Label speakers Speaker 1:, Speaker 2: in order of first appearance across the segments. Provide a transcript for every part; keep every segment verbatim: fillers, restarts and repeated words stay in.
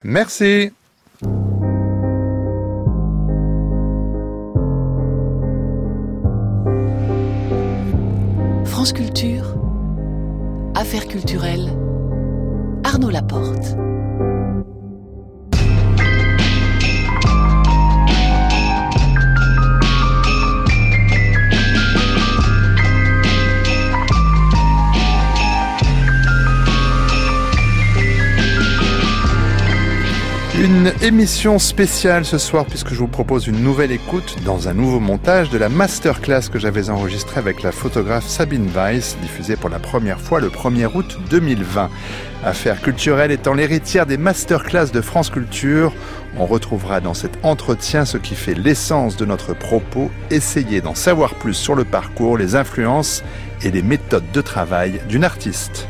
Speaker 1: Merci.
Speaker 2: France Culture, Affaires culturelles, Arnaud Laporte.
Speaker 1: Une émission spéciale ce soir puisque je vous propose une nouvelle écoute dans un nouveau montage de la masterclass que j'avais enregistrée avec la photographe Sabine Weiss, diffusée pour la première fois le premier août deux mille vingt. Affaires culturelles étant l'héritière des masterclass de France Culture, on retrouvera dans cet entretien ce qui fait l'essence de notre propos, essayer d'en savoir plus sur le parcours, les influences et les méthodes de travail d'une artiste.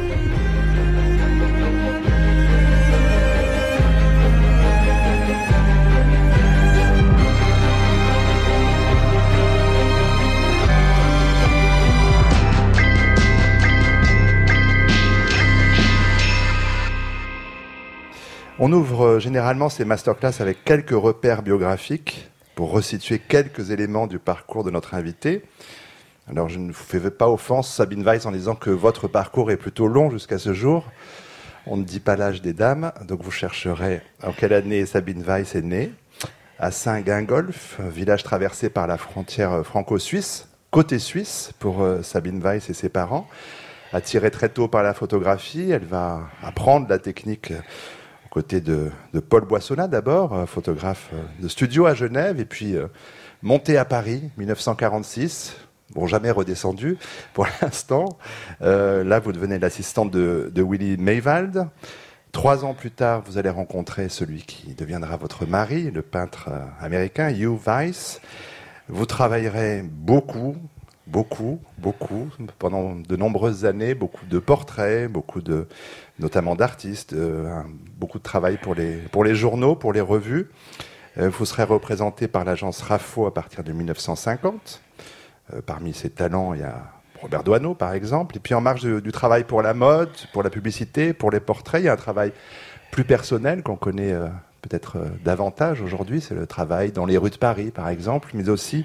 Speaker 1: On ouvre généralement ces masterclass avec quelques repères biographiques pour resituer quelques éléments du parcours de notre invité. Alors je ne vous fais pas offense, Sabine Weiss, en disant que votre parcours est plutôt long jusqu'à ce jour. On ne dit pas l'âge des dames, donc vous chercherez en quelle année Sabine Weiss est née. À Saint-Gingolf, village traversé par la frontière franco-suisse, côté suisse pour Sabine Weiss et ses parents. Attirée très tôt par la photographie, elle va apprendre la technique côté de, de Paul Boissonnat d'abord, photographe de studio à Genève, et puis euh, monté à Paris, dix-neuf cent quarante-six, bon, jamais redescendu pour l'instant. Euh, là, vous devenez l'assistante de, de Willy Maywald. Trois ans plus tard, vous allez rencontrer celui qui deviendra votre mari, le peintre américain Hugh Weiss. Vous travaillerez beaucoup, beaucoup, beaucoup, pendant de nombreuses années, beaucoup de portraits, beaucoup de... notamment d'artistes, euh, beaucoup de travail pour les, pour les journaux, pour les revues. Euh, vous serez représenté par l'agence Raffo à partir de dix-neuf cent cinquante. Euh, parmi ses talents, il y a Robert Doisneau, par exemple. Et puis en marge de, du travail pour la mode, pour la publicité, pour les portraits, il y a un travail plus personnel qu'on connaît euh, peut-être euh, davantage aujourd'hui. C'est le travail dans les rues de Paris, par exemple, mais aussi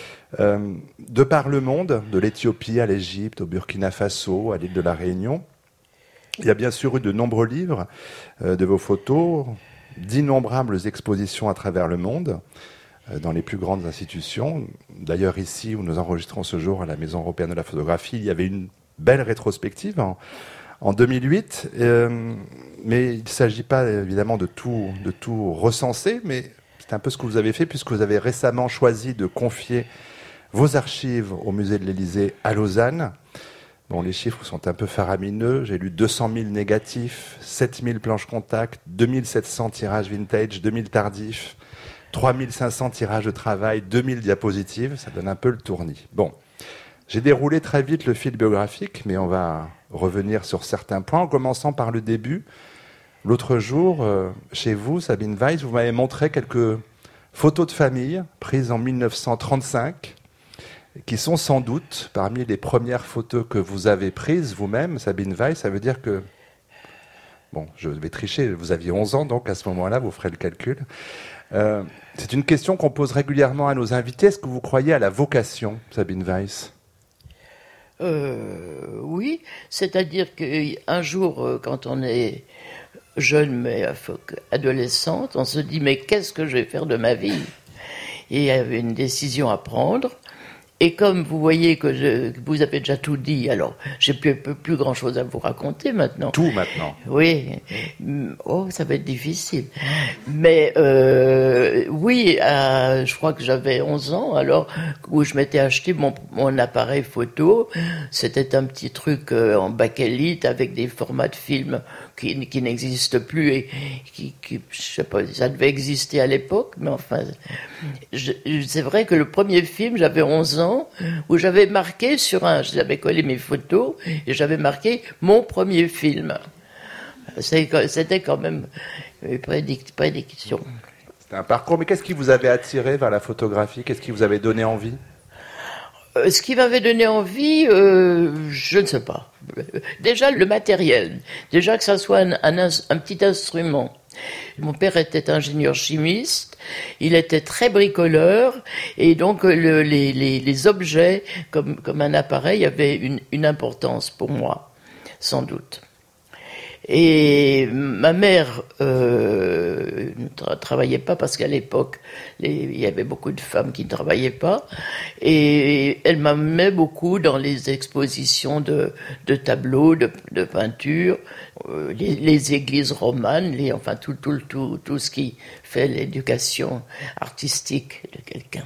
Speaker 1: euh, de par le monde, de l'Éthiopie à l'Égypte, au Burkina Faso, à l'île de la Réunion. Il y a bien sûr eu de nombreux livres euh, de vos photos, d'innombrables expositions à travers le monde, euh, dans les plus grandes institutions. D'ailleurs, ici, où nous enregistrons ce jour à la Maison européenne de la photographie, il y avait une belle rétrospective en, en deux mille huit. Euh, mais il ne s'agit pas évidemment de tout, de tout recenser, mais c'est un peu ce que vous avez fait, puisque vous avez récemment choisi de confier vos archives au musée de l'Élysée à Lausanne. Bon, les chiffres sont un peu faramineux. J'ai lu deux cent mille négatifs, sept mille planches contact, deux mille sept cents tirages vintage, deux mille tardifs, trois mille cinq cents tirages de travail, deux mille diapositives. Ça donne un peu le tournis. Bon, j'ai déroulé très vite le fil biographique, mais on va revenir sur certains points, en commençant par le début. L'autre jour, euh, chez vous, Sabine Weiss, vous m'avez montré quelques photos de famille prises en dix-neuf cent trente-cinq, qui sont sans doute parmi les premières photos que vous avez prises vous-même, Sabine Weiss. Ça veut dire que, bon, je vais tricher, vous aviez onze ans, donc à ce moment-là, vous ferez le calcul. Euh, c'est une question qu'on pose régulièrement à nos invités. Est-ce que vous croyez à la vocation, Sabine Weiss ?
Speaker 3: euh, Oui, c'est-à-dire qu'un jour, quand on est jeune mais adolescente, on se dit « mais qu'est-ce que je vais faire de ma vie ?» Et il y avait une décision à prendre. Et comme vous voyez que, je, que vous avez déjà tout dit, alors j'ai plus, plus grand-chose à vous raconter maintenant.
Speaker 1: Tout maintenant.
Speaker 3: Oui. Oh, ça va être difficile. Mais euh, oui, euh, je crois que j'avais onze ans, alors où je m'étais acheté mon, mon appareil photo. C'était un petit truc euh, en bakélite avec des formats de films qui, qui n'existent plus et qui, qui, je sais pas, ça devait exister à l'époque, mais enfin, je, c'est vrai que le premier film, j'avais onze ans, où j'avais marqué sur un, j'avais collé mes photos et j'avais marqué mon premier film. C'était quand même une prédiction.
Speaker 1: C'était un parcours, mais qu'est-ce qui vous avait attiré vers la photographie ? Qu'est-ce qui vous avait donné envie ?
Speaker 3: Euh, ce qui m'avait donné envie, euh, je ne sais pas. Déjà le matériel, déjà que ça soit un, un, un petit instrument. Mon père était ingénieur chimiste, il était très bricoleur, et donc le, les, les, les objets, comme, comme un appareil, avaient une, une importance pour moi, sans doute. Et ma mère euh, ne tra- travaillait pas parce qu'à l'époque, les, il y avait beaucoup de femmes qui ne travaillaient pas. Et elle m'amenait beaucoup dans les expositions de, de tableaux, de, de peintures, euh, les, les églises romanes, les, enfin tout, tout, tout, tout ce qui fait l'éducation artistique de quelqu'un.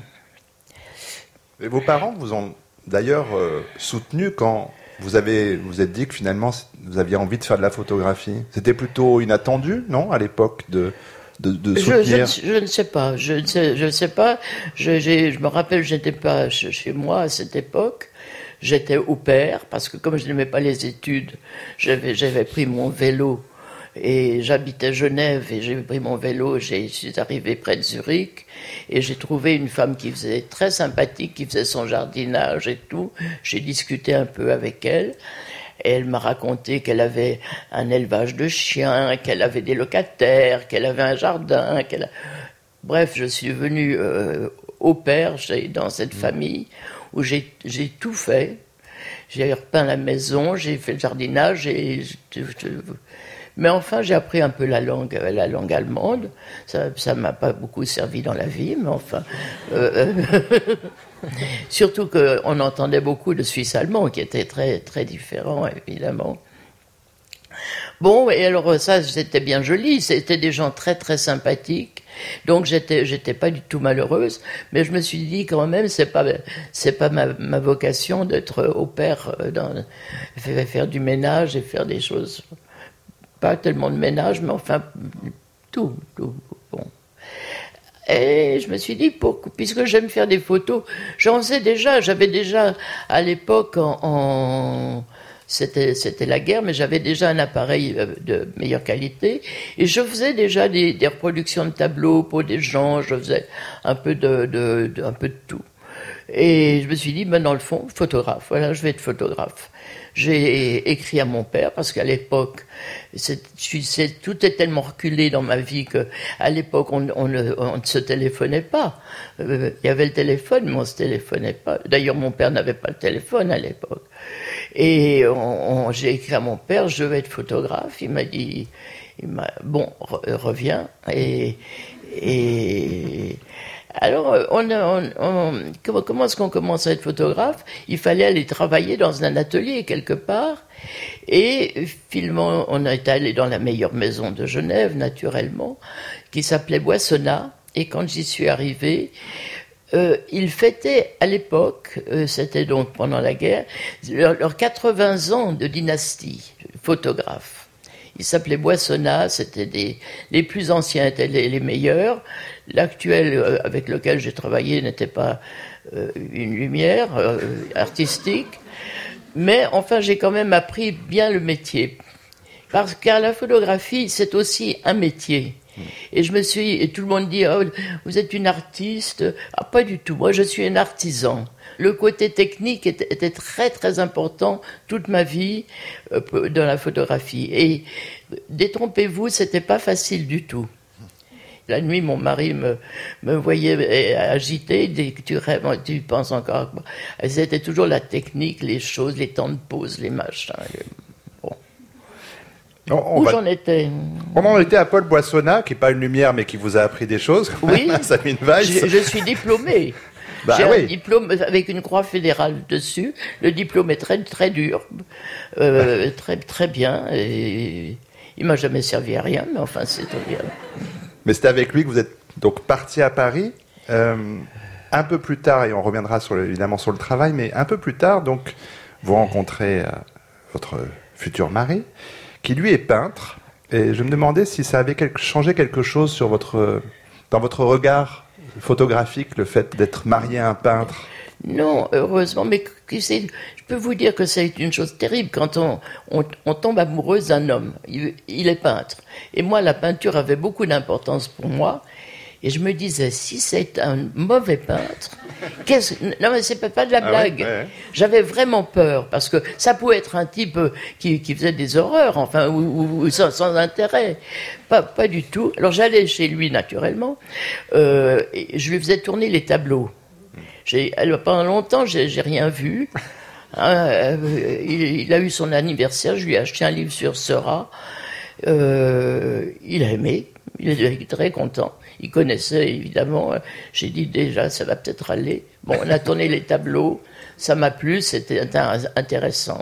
Speaker 1: Et vos parents vous ont d'ailleurs euh, soutenu quand vous avez vous êtes dit que finalement vous aviez envie de faire de la photographie. C'était plutôt inattendu, non, à l'époque de de, de soutenir.
Speaker 3: Je, je, je ne sais pas, je ne sais, je ne sais pas. Je, j'ai, je me rappelle, je n'étais pas chez moi à cette époque. J'étais au pair parce que comme je n'aimais pas les études, j'avais, j'avais pris mon vélo et j'habitais Genève et j'ai pris mon vélo. Je suis arrivé près de Zurich et j'ai trouvé une femme qui faisait très sympathique, qui faisait son jardinage et tout. J'ai discuté un peu avec elle. Et elle m'a raconté qu'elle avait un élevage de chiens, qu'elle avait des locataires, qu'elle avait un jardin. Qu'elle a... Bref, je suis venu euh, au pair dans cette famille où j'ai, j'ai tout fait. J'ai repeint la maison, j'ai fait le jardinage. Et je, je, mais enfin, j'ai appris un peu la langue, la langue allemande. Ça ne m'a pas beaucoup servi dans la vie, mais enfin... Euh, surtout qu'on entendait beaucoup de Suisse allemand, qui était très, très différent, évidemment. Bon, et alors ça, c'était bien joli. C'était des gens très, très sympathiques. Donc, j'étais, j'étais pas du tout malheureuse. Mais je me suis dit, quand même, c'est pas, c'est pas ma, ma vocation d'être au pair, dans, faire du ménage et faire des choses... Pas tellement de ménage, mais enfin, tout, tout, bon. Et je me suis dit, pour, puisque j'aime faire des photos, j'en faisais déjà, j'avais déjà, à l'époque, en, en c'était, c'était la guerre, mais j'avais déjà un appareil de meilleure qualité, et je faisais déjà des, des reproductions de tableaux pour des gens, je faisais un peu de, de, de, un peu de tout. Et je me suis dit, ben dans le fond, photographe, voilà, je vais être photographe. J'ai écrit à mon père parce qu'à l'époque, c'est, c'est, tout est tellement reculé dans ma vie que à l'époque on, on, ne, on ne se téléphonait pas. Euh, il y avait le téléphone, mais on ne se téléphonait pas. D'ailleurs, mon père n'avait pas le téléphone à l'époque. Et on, on, j'ai écrit à mon père, je vais être photographe. Il m'a dit, il m'a, bon, re, reviens. Et, et alors, on, on, on, comment, comment est-ce qu'on commence à être photographe ? Il fallait aller travailler dans un atelier quelque part. Et finalement, on est allé dans la meilleure maison de Genève, naturellement, qui s'appelait Boissonnat. Et quand j'y suis arrivé, euh, ils fêtaient à l'époque, euh, c'était donc pendant la guerre, leurs leur quatre-vingts ans de dynastie photographe. Ils s'appelaient Boissonnat, c'était des, les plus anciens étaient les, les meilleurs. L'actuel euh, avec lequel j'ai travaillé n'était pas euh, une lumière euh, artistique, mais enfin j'ai quand même appris bien le métier, parce que la photographie c'est aussi un métier. Et je me suis, et tout le monde dit, oh, vous êtes une artiste. Ah, pas du tout. Moi, je suis un artisan. Le côté technique était, était très, très important toute ma vie euh, dans la photographie. Et détrompez-vous, c'était pas facile du tout. La nuit, mon mari me, me voyait agité. Il dit, tu rêves, tu penses encore. C'était toujours la technique, les choses, les temps de pause, les machins. Bon.
Speaker 1: On, on
Speaker 3: Où
Speaker 1: va...
Speaker 3: j'en étais
Speaker 1: On en était à Paul Boissonnat, qui n'est pas une lumière, mais qui vous a appris des choses.
Speaker 3: Oui,
Speaker 1: Sabine Weiss.
Speaker 3: Je, je suis diplômée.
Speaker 1: Bah,
Speaker 3: J'ai
Speaker 1: oui.
Speaker 3: un diplôme avec une croix fédérale dessus. Le diplôme est très, très dur, euh, très, très bien. Et il m'a jamais servi à rien, mais enfin, c'est très bien.
Speaker 1: Mais c'est avec lui que vous êtes donc parti à Paris. Euh, un peu plus tard, et on reviendra sur le, évidemment sur le travail, mais un peu plus tard, donc, vous rencontrez euh, votre futur mari, qui lui est peintre. Et je me demandais si ça avait quelque, changé quelque chose sur votre, dans votre regard photographique, le fait d'être marié à un peintre.
Speaker 3: Non, heureusement, mais c'est, je peux vous dire que c'est une chose terrible quand on, on, on tombe amoureuse d'un homme. Il, il est peintre. Et moi, la peinture avait beaucoup d'importance pour moi. Et je me disais, si c'est un mauvais peintre, qu'est-ce... non mais c'est pas de la blague. Ah ouais, ouais. J'avais vraiment peur, parce que ça pouvait être un type qui, qui faisait des horreurs, enfin, ou, ou, ou sans, sans intérêt. Pas, pas du tout. Alors j'allais chez lui naturellement, euh, et je lui faisais tourner les tableaux. J'ai, alors, pendant longtemps, j'ai, j'ai rien vu. Hein, euh, il, il a eu son anniversaire, je lui ai acheté un livre sur Seurat. Euh, il a aimé, il était très content. Il connaissait évidemment. J'ai dit déjà, ça va peut-être aller. Bon, on a tourné les tableaux, ça m'a plu, c'était intéressant.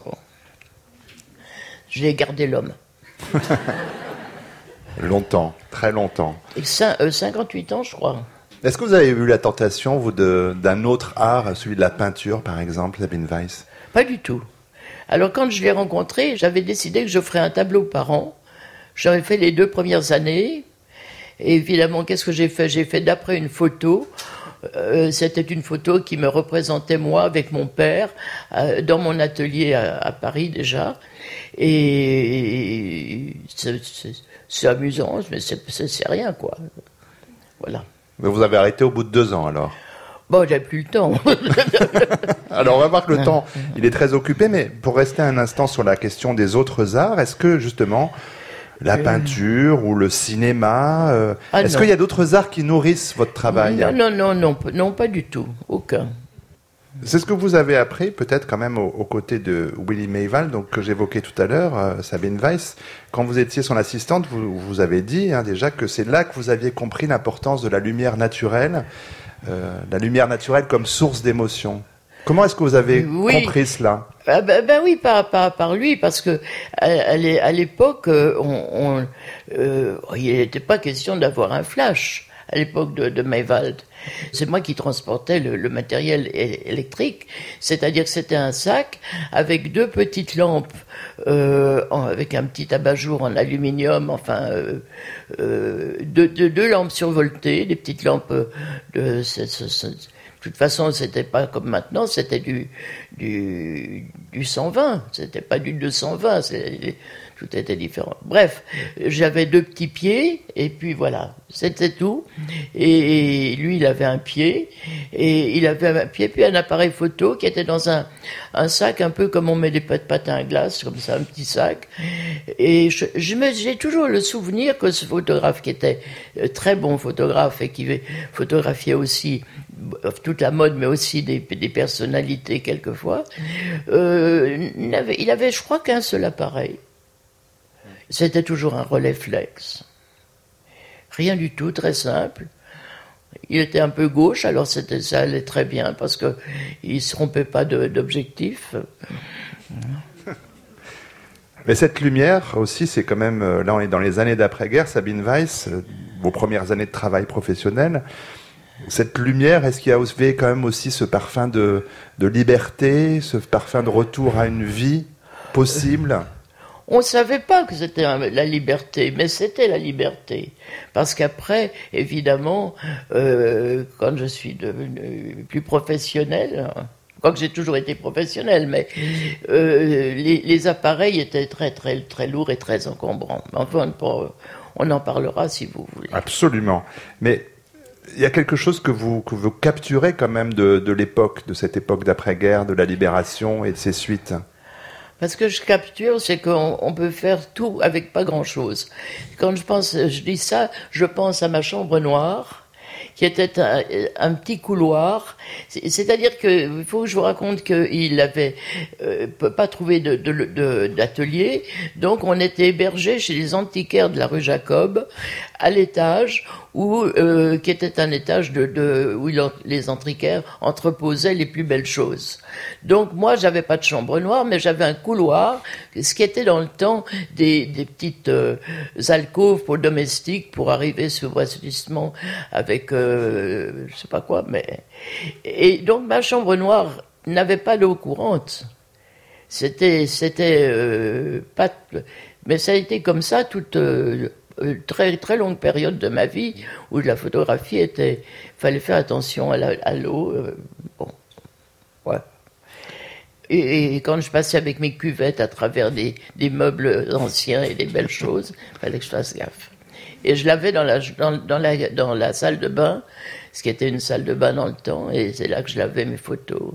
Speaker 3: J'ai gardé l'homme.
Speaker 1: Longtemps, très longtemps.
Speaker 3: Et cinquante-huit ans, je crois.
Speaker 1: Est-ce que vous avez eu la tentation, vous, de, d'un autre art, celui de la peinture, par exemple, Sabine Weiss?
Speaker 3: Pas du tout. Alors, quand je l'ai rencontré, j'avais décidé que je ferais un tableau par an. J'avais fait les deux premières années. Et évidemment, qu'est-ce que j'ai fait? J'ai fait d'après une photo. Euh, c'était une photo qui me représentait moi avec mon père euh, dans mon atelier à, à Paris déjà. Et c'est, c'est, c'est amusant, mais c'est, c'est, c'est rien, quoi. Voilà.
Speaker 1: Mais vous avez arrêté au bout de deux ans, alors?
Speaker 3: Bon, j'ai plus le temps.
Speaker 1: Alors, on va voir que le temps, il est très occupé, mais pour rester un instant sur la question des autres arts, est-ce que, justement, la peinture ou le cinéma, euh, ah est-ce non. qu'il y a d'autres arts qui nourrissent votre travail?
Speaker 3: Non, non, non, non, non, pas du tout, aucun.
Speaker 1: C'est ce que vous avez appris, peut-être quand même aux, aux côtés de Willy Maywald, donc que j'évoquais tout à l'heure, euh, Sabine Weiss. Quand vous étiez son assistante, vous, vous avez dit hein, déjà que c'est là que vous aviez compris l'importance de la lumière naturelle, euh, la lumière naturelle comme source d'émotion. Comment est-ce que vous avez oui. compris cela?
Speaker 3: Ah ben, ben oui, par, par, par lui, parce que à, à l'époque, on, on, euh, il n'était pas question d'avoir un flash à l'époque de, de Maywald. C'est moi qui transportais le, le matériel électrique, c'est-à-dire que c'était un sac avec deux petites lampes, euh, en, avec un petit abat-jour en aluminium, enfin euh, euh, deux, deux, deux lampes survoltées, des petites lampes de... C'est, c'est, c'est, de toute façon, c'était pas comme maintenant, c'était du, du, du cent vingt, c'était pas du deux cent vingt, c'est, tout était différent. Bref, j'avais deux petits pieds, et puis voilà, c'était tout. Et, et lui, il avait un pied, et il avait un pied, puis un appareil photo qui était dans un, un sac, un peu comme on met des patins à glace, comme ça, un petit sac. Et je, je me, j'ai toujours le souvenir que ce photographe, qui était très bon photographe, et qui photographiait aussi toute la mode, mais aussi des, des personnalités quelquefois, euh, il, avait, il avait, je crois, qu'un seul appareil. C'était toujours un Rolleiflex. Rien du tout, très simple. Il était un peu gauche, alors c'était, ça allait très bien, parce qu'il ne se trompait pas de, d'objectif.
Speaker 1: Mais cette lumière aussi, c'est quand même, là on est dans les années d'après-guerre, Sabine Weiss, vos premières années de travail professionnel. Cette lumière, est-ce qu'il y avait quand même aussi ce parfum de, de liberté, ce parfum de retour à une vie possible?
Speaker 3: On ne savait pas que c'était la liberté, mais c'était la liberté. Parce qu'après, évidemment, euh, quand je suis devenue plus professionnelle, quoique j'ai toujours été professionnelle, mais euh, les, les appareils étaient très, très, très lourds et très encombrants. Enfin, on en parlera si vous voulez.
Speaker 1: Absolument. Mais il y a quelque chose que vous, que vous capturez quand même de, de l'époque, de cette époque d'après-guerre, de la libération et de ses suites.
Speaker 3: Parce que je capture, c'est qu'on on peut faire tout avec pas grand-chose. Quand je pense, je dis ça, je pense à ma chambre noire, qui était un, un petit couloir. C'est-à-dire que, il faut que je vous raconte qu'il avait euh, pas trouvé de, de, de, d'atelier, donc on était hébergé chez les antiquaires de la rue Jacob, à l'étage, où, euh, qui était un étage de, de, où il, les antiquaires entreposaient les plus belles choses. Donc moi, j'avais pas de chambre noire, mais j'avais un couloir, ce qui était dans le temps des, des petites euh, alcôves pour domestiques, pour arriver subrepticement avec, euh, je sais pas quoi, mais... Et donc ma chambre noire n'avait pas d'eau courante. C'était, c'était euh, pas... Mais ça a été comme ça toute... Euh, Une très très longue période de ma vie où la photographie était, fallait faire attention à, la, à l'eau, euh, bon, ouais. Et, et quand je passais avec mes cuvettes à travers des, des meubles anciens et des belles choses, fallait que je fasse gaffe. Et je l'avais dans la, dans, dans, la, dans la salle de bain, ce qui était une salle de bain dans le temps, et c'est là que je lavais mes photos.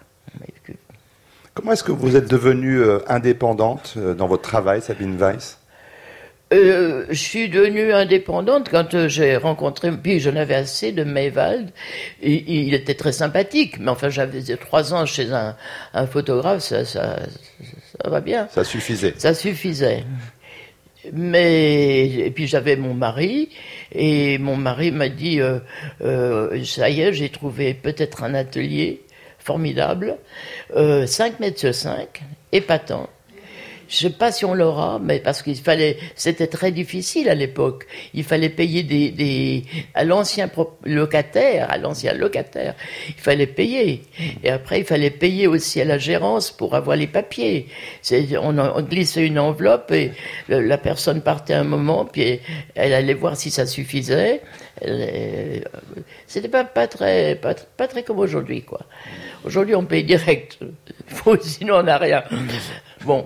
Speaker 1: Comment est-ce que vous êtes devenue euh, indépendante euh, dans votre travail, Sabine Weiss ?
Speaker 3: Euh, je suis devenue indépendante quand euh, j'ai rencontré, puis j'en avais assez de Maywald. Il, il était très sympathique, mais enfin j'avais trois ans chez un, un photographe, ça, ça, ça va bien.
Speaker 1: Ça suffisait.
Speaker 3: Ça suffisait. Mais et puis j'avais mon mari, et mon mari m'a dit euh, euh, ça y est, j'ai trouvé peut-être un atelier formidable, euh, cinq mètres sur cinq, épatant. Je sais pas si on l'aura, mais parce qu'il fallait, c'était très difficile à l'époque. Il fallait payer des, des, à l'ancien locataire, à l'ancien locataire, il fallait payer. Et après, il fallait payer aussi à la gérance pour avoir les papiers. C'est, on, on glissait une enveloppe et le, la personne partait un moment, puis elle allait voir si ça suffisait. Elle, c'était pas, pas très, pas, pas très comme aujourd'hui, quoi. Aujourd'hui, on paye direct. Sinon, on n'a rien. Bon.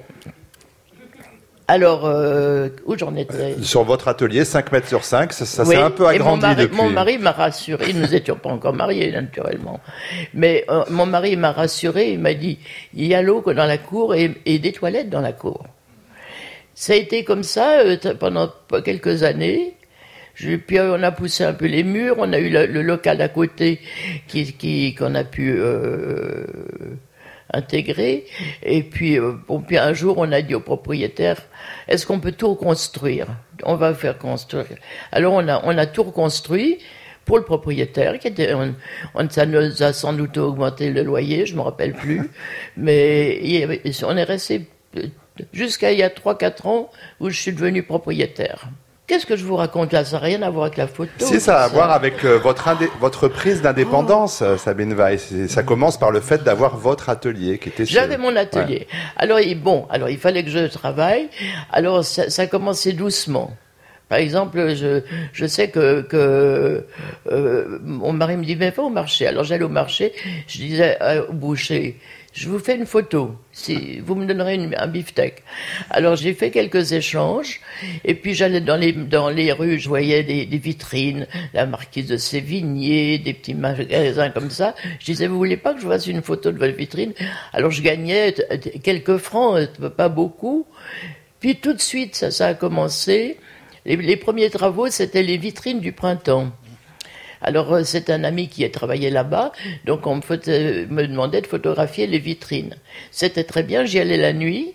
Speaker 3: Alors, euh, où j'en étais ?
Speaker 1: Sur votre atelier, cinq mètres sur cinq, ça, ça
Speaker 3: oui,
Speaker 1: s'est un peu agrandi
Speaker 3: mon mari,
Speaker 1: depuis.
Speaker 3: Mon mari m'a rassuré, nous n'étions pas encore mariés, naturellement. Mais euh, mon mari m'a rassuré, il m'a dit, il y a l'eau dans la cour et, et des toilettes dans la cour. Ça a été comme ça euh, pendant quelques années. Je, puis euh, on a poussé un peu les murs, on a eu le, le local à côté qui, qui, qu'on a pu... Euh, intégré, et puis, euh, bon, puis un jour on a dit au propriétaire, est-ce qu'on peut tout reconstruire ? On va faire construire. Alors on a, on a tout reconstruit pour le propriétaire, qui était, on, on, ça nous a sans doute augmenté le loyer, je ne me rappelle plus, mais il, on est resté jusqu'à il y a trois quatre ans où je suis devenu propriétaire. Qu'est-ce que je vous raconte là ? Ça n'a rien à voir avec la photo.
Speaker 1: Si, ça a à voir avec euh, votre, indé- votre prise d'indépendance, oh. Sabine Weiss. Et ça commence par le fait d'avoir votre atelier qui était...
Speaker 3: J'avais
Speaker 1: ce...
Speaker 3: mon atelier. Ouais. Alors, il, bon, alors il fallait que je travaille. Alors, ça, ça commençait doucement. Par exemple, je, je sais que, que euh, mon mari me dit, mais va au marché. Alors, j'allais au marché, je disais euh, au boucher, je vous fais une photo, si vous me donnerez une, un beefsteak. Alors j'ai fait quelques échanges, et puis j'allais dans les, dans les rues, je voyais des, des vitrines, la marquise de Sévigné, des petits magasins comme ça. Je disais, vous voulez pas que je fasse une photo de votre vitrine ? Alors je gagnais quelques francs, pas beaucoup. Puis tout de suite, ça, ça a commencé. Les, les premiers travaux, c'était les vitrines du printemps. Alors, c'est un ami qui a travaillé là-bas, donc on me, faisait, me demandait de photographier les vitrines. C'était très bien, j'y allais la nuit.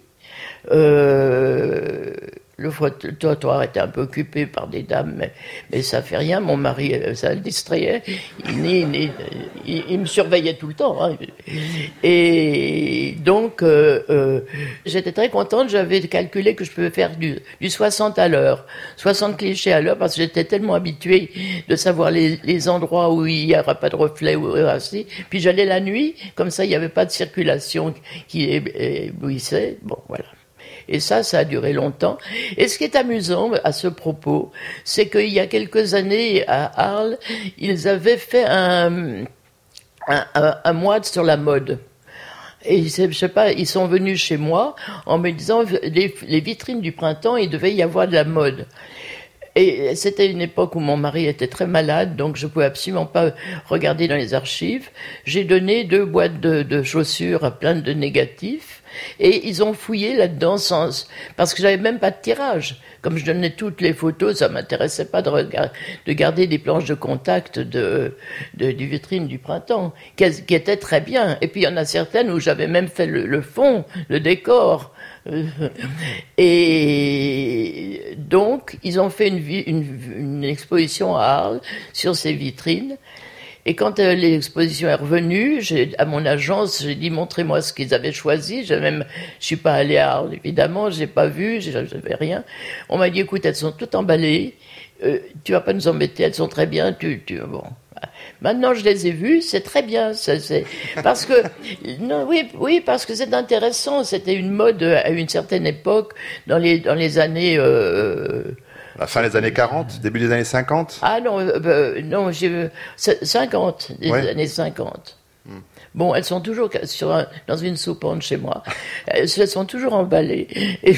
Speaker 3: Euh, le trottoir était un peu occupé par des dames, mais, mais ça fait rien. Mon mari, ça le distrayait. Il, il, il, il, il me surveillait tout le temps. Hein. Et donc, euh, euh, j'étais très contente. J'avais calculé que je pouvais faire du, du soixante à l'heure. soixante clichés à l'heure, parce que j'étais tellement habituée de savoir les, les endroits où il n'y aura pas de reflet. Où, ainsi. Puis j'allais la nuit, comme ça, il n'y avait pas de circulation qui éblouissait. Bon, voilà. Et ça, ça a duré longtemps. Et ce qui est amusant à ce propos, c'est qu'il y a quelques années, à Arles, ils avaient fait un, un, un, un mois sur la mode. Et je sais pas, ils sont venus chez moi en me disant, les, les vitrines du printemps, il devait y avoir de la mode. Et c'était une époque où mon mari était très malade, donc je ne pouvais absolument pas regarder dans les archives. J'ai donné deux boîtes de, de chaussures à plein de négatifs, et ils ont fouillé là-dedans sans, parce que j'avais même pas de tirage. Comme je donnais toutes les photos, ça m'intéressait pas de, regard, de garder des planches de contact de, de, du vitrine du printemps, qui, qui étaient très bien. Et puis il y en a certaines où j'avais même fait le, le fond, le décor. Et donc, ils ont fait une, une, une exposition à Arles sur ces vitrines. Et quand euh, l'exposition est revenue, j'ai, à mon agence, j'ai dit, montrez-moi ce qu'ils avaient choisi. J'ai même, je suis pas allée à Arles, évidemment, j'ai pas vu, j'avais rien. On m'a dit, écoute, elles sont toutes emballées, euh, tu vas pas nous embêter, elles sont très bien, tu, tu, bon. Maintenant, je les ai vues, c'est très bien, ça, c'est, parce que, non, oui, oui, parce que c'est intéressant, c'était une mode à une certaine époque, dans les, dans les années, euh,
Speaker 1: la fin des années quarante, début des années cinquante?
Speaker 3: Ah non, euh, non, j'ai cinquante, des
Speaker 1: ouais.
Speaker 3: années cinquante. Mm. Bon, elles sont toujours sur un, dans une soupente chez moi. Elles sont toujours emballées. Et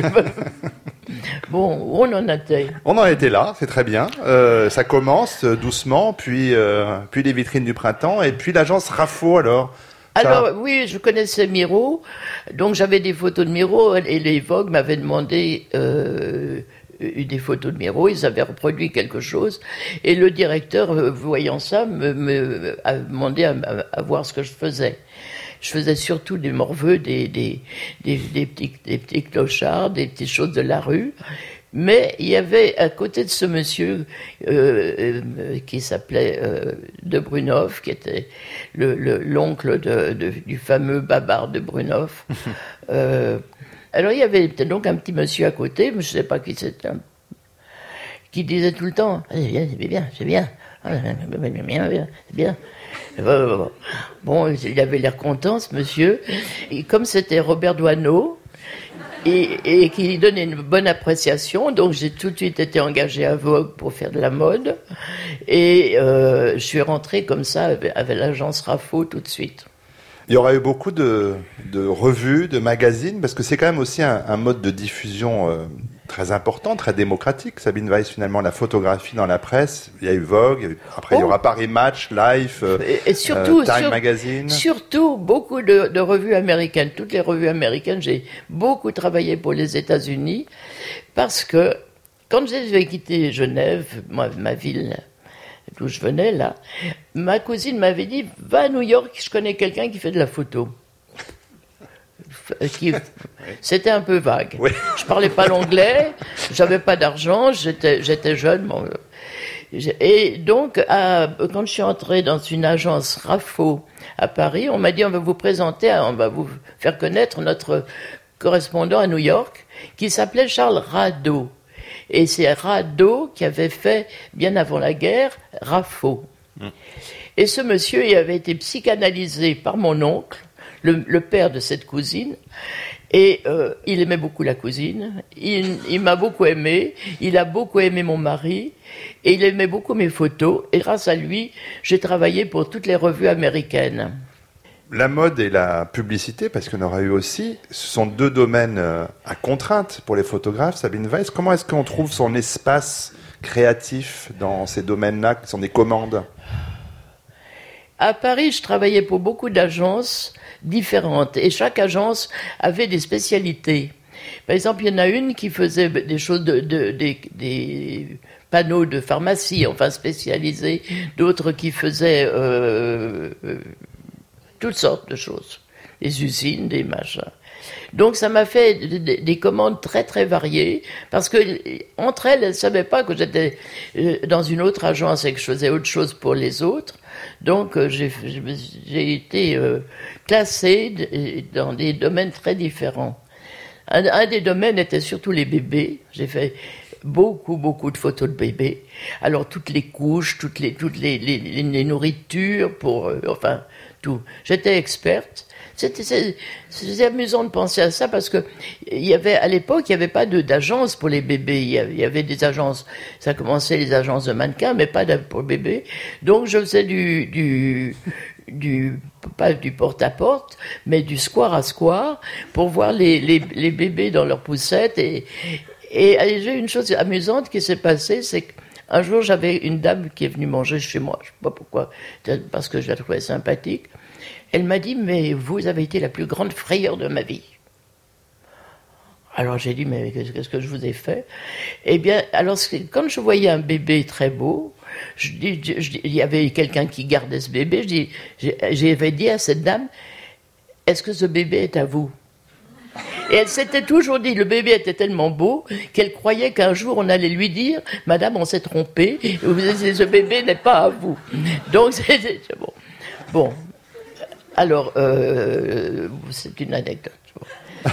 Speaker 3: bon, où on en était.
Speaker 1: On en était là, c'est très bien. Euh, ça commence euh, doucement, puis, euh, puis les vitrines du printemps, et puis l'agence Raffo alors.
Speaker 3: Alors ça... oui, je connaissais Miro, donc j'avais des photos de Miro, et les Vogue m'avaient demandé euh, des photos de Miro, ils avaient reproduit quelque chose, et le directeur, voyant ça, me, me a demandé à, à voir ce que je faisais. Je faisais surtout des morveux, des, des, des, des, petits, des petits clochards, des petites choses de la rue. Mais il y avait à côté de ce monsieur euh, euh, qui s'appelait euh, de Brunoff, qui était le, le, l'oncle de, de, du fameux Babar de Brunoff. euh, alors il y avait donc un petit monsieur à côté, mais je ne sais pas qui c'était, qui disait tout le temps « C'est bien, c'est bien, c'est bien, c'est bien, c'est bien ». Bon, il avait l'air content, ce monsieur. Et comme c'était Robert Doisneau, et, et qui donnait une bonne appréciation, donc j'ai tout de suite été engagée à Vogue pour faire de la mode. Et euh, je suis rentrée comme ça avec, avec l'agence Raffo tout de suite.
Speaker 1: Il y aura eu beaucoup de, de revues, de magazines, parce que c'est quand même aussi un, un mode de diffusion euh, très important, très démocratique. Sabine Weiss, finalement, la photographie dans la presse, il y a eu Vogue, il y a eu, après oh. il y aura Paris Match, Life, euh,
Speaker 3: et, et surtout,
Speaker 1: euh, Time
Speaker 3: sur,
Speaker 1: Magazine.
Speaker 3: Surtout, beaucoup de, de revues américaines, toutes les revues américaines, j'ai beaucoup travaillé pour les États-Unis, parce que quand j'ai quitté Genève, moi, ma ville d'où je venais là, ma cousine m'avait dit « Va à New York, je connais quelqu'un qui fait de la photo ». Qui... C'était un peu vague. Oui. Je parlais pas l'anglais, j'avais pas d'argent, j'étais, j'étais jeune. Bon. Et donc, à, quand je suis entrée dans une agence Raffo à Paris, on m'a dit « On va vous présenter, on va vous faire connaître notre correspondant à New York qui s'appelait Charles Rado ». Et c'est Rado qui avait fait, bien avant la guerre, Raffo. Mmh. Et ce monsieur, il avait été psychanalysé par mon oncle, le, le père de cette cousine, et euh, il aimait beaucoup la cousine, il, il m'a beaucoup aimé, il a beaucoup aimé mon mari, et il aimait beaucoup mes photos, et grâce à lui, j'ai travaillé pour toutes les revues américaines.
Speaker 1: La mode et la publicité, parce qu'il y en aura eu aussi, ce sont deux domaines à contrainte pour les photographes. Sabine Weiss, comment est-ce qu'on trouve son espace créatif dans ces domaines-là, qui sont des commandes ?
Speaker 3: À Paris, je travaillais pour beaucoup d'agences différentes, et chaque agence avait des spécialités. Par exemple, il y en a une qui faisait des choses, de, de, des, des panneaux de pharmacie, enfin spécialisés, d'autres qui faisaient... Euh, euh, toutes sortes de choses, des usines, des machins. Donc ça m'a fait des, des commandes très très variées, parce que entre elles, elles ne savaient pas que j'étais dans une autre agence et que je faisais autre chose pour les autres. Donc j'ai, j'ai été euh, classée dans des domaines très différents. Un, un des domaines était surtout les bébés. J'ai fait beaucoup, beaucoup de photos de bébés. Alors toutes les couches, toutes les, toutes les, les, les nourritures, pour, euh, enfin... tout. J'étais experte. C'était, c'est, c'est amusant de penser à ça parce que il y avait, à l'époque, il n'y avait pas de, d'agence pour les bébés. Il y, avait, il y avait des agences, ça commençait les agences de mannequins, mais pas pour bébés. Donc, je faisais du, du, du, pas du porte-à-porte, mais du square à square pour voir les, les, les bébés dans leurs poussettes. Et, et, et j'ai une chose amusante qui s'est passée, c'est que un jour, j'avais une dame qui est venue manger chez moi, je ne sais pas pourquoi, parce que je la trouvais sympathique. Elle m'a dit « Mais vous avez été la plus grande frayeur de ma vie. » Alors j'ai dit « Mais qu'est-ce que je vous ai fait ?» Eh bien, alors quand je voyais un bébé très beau, je dis, je, il y avait quelqu'un qui gardait ce bébé, je dis, j'avais dit à cette dame « Est-ce que ce bébé est à vous ?» Et elle s'était toujours dit, le bébé était tellement beau qu'elle croyait qu'un jour on allait lui dire « Madame, on s'est trompé, ce bébé n'est pas à vous. » Donc c'était bon. Bon, alors euh, c'est une anecdote. Bon.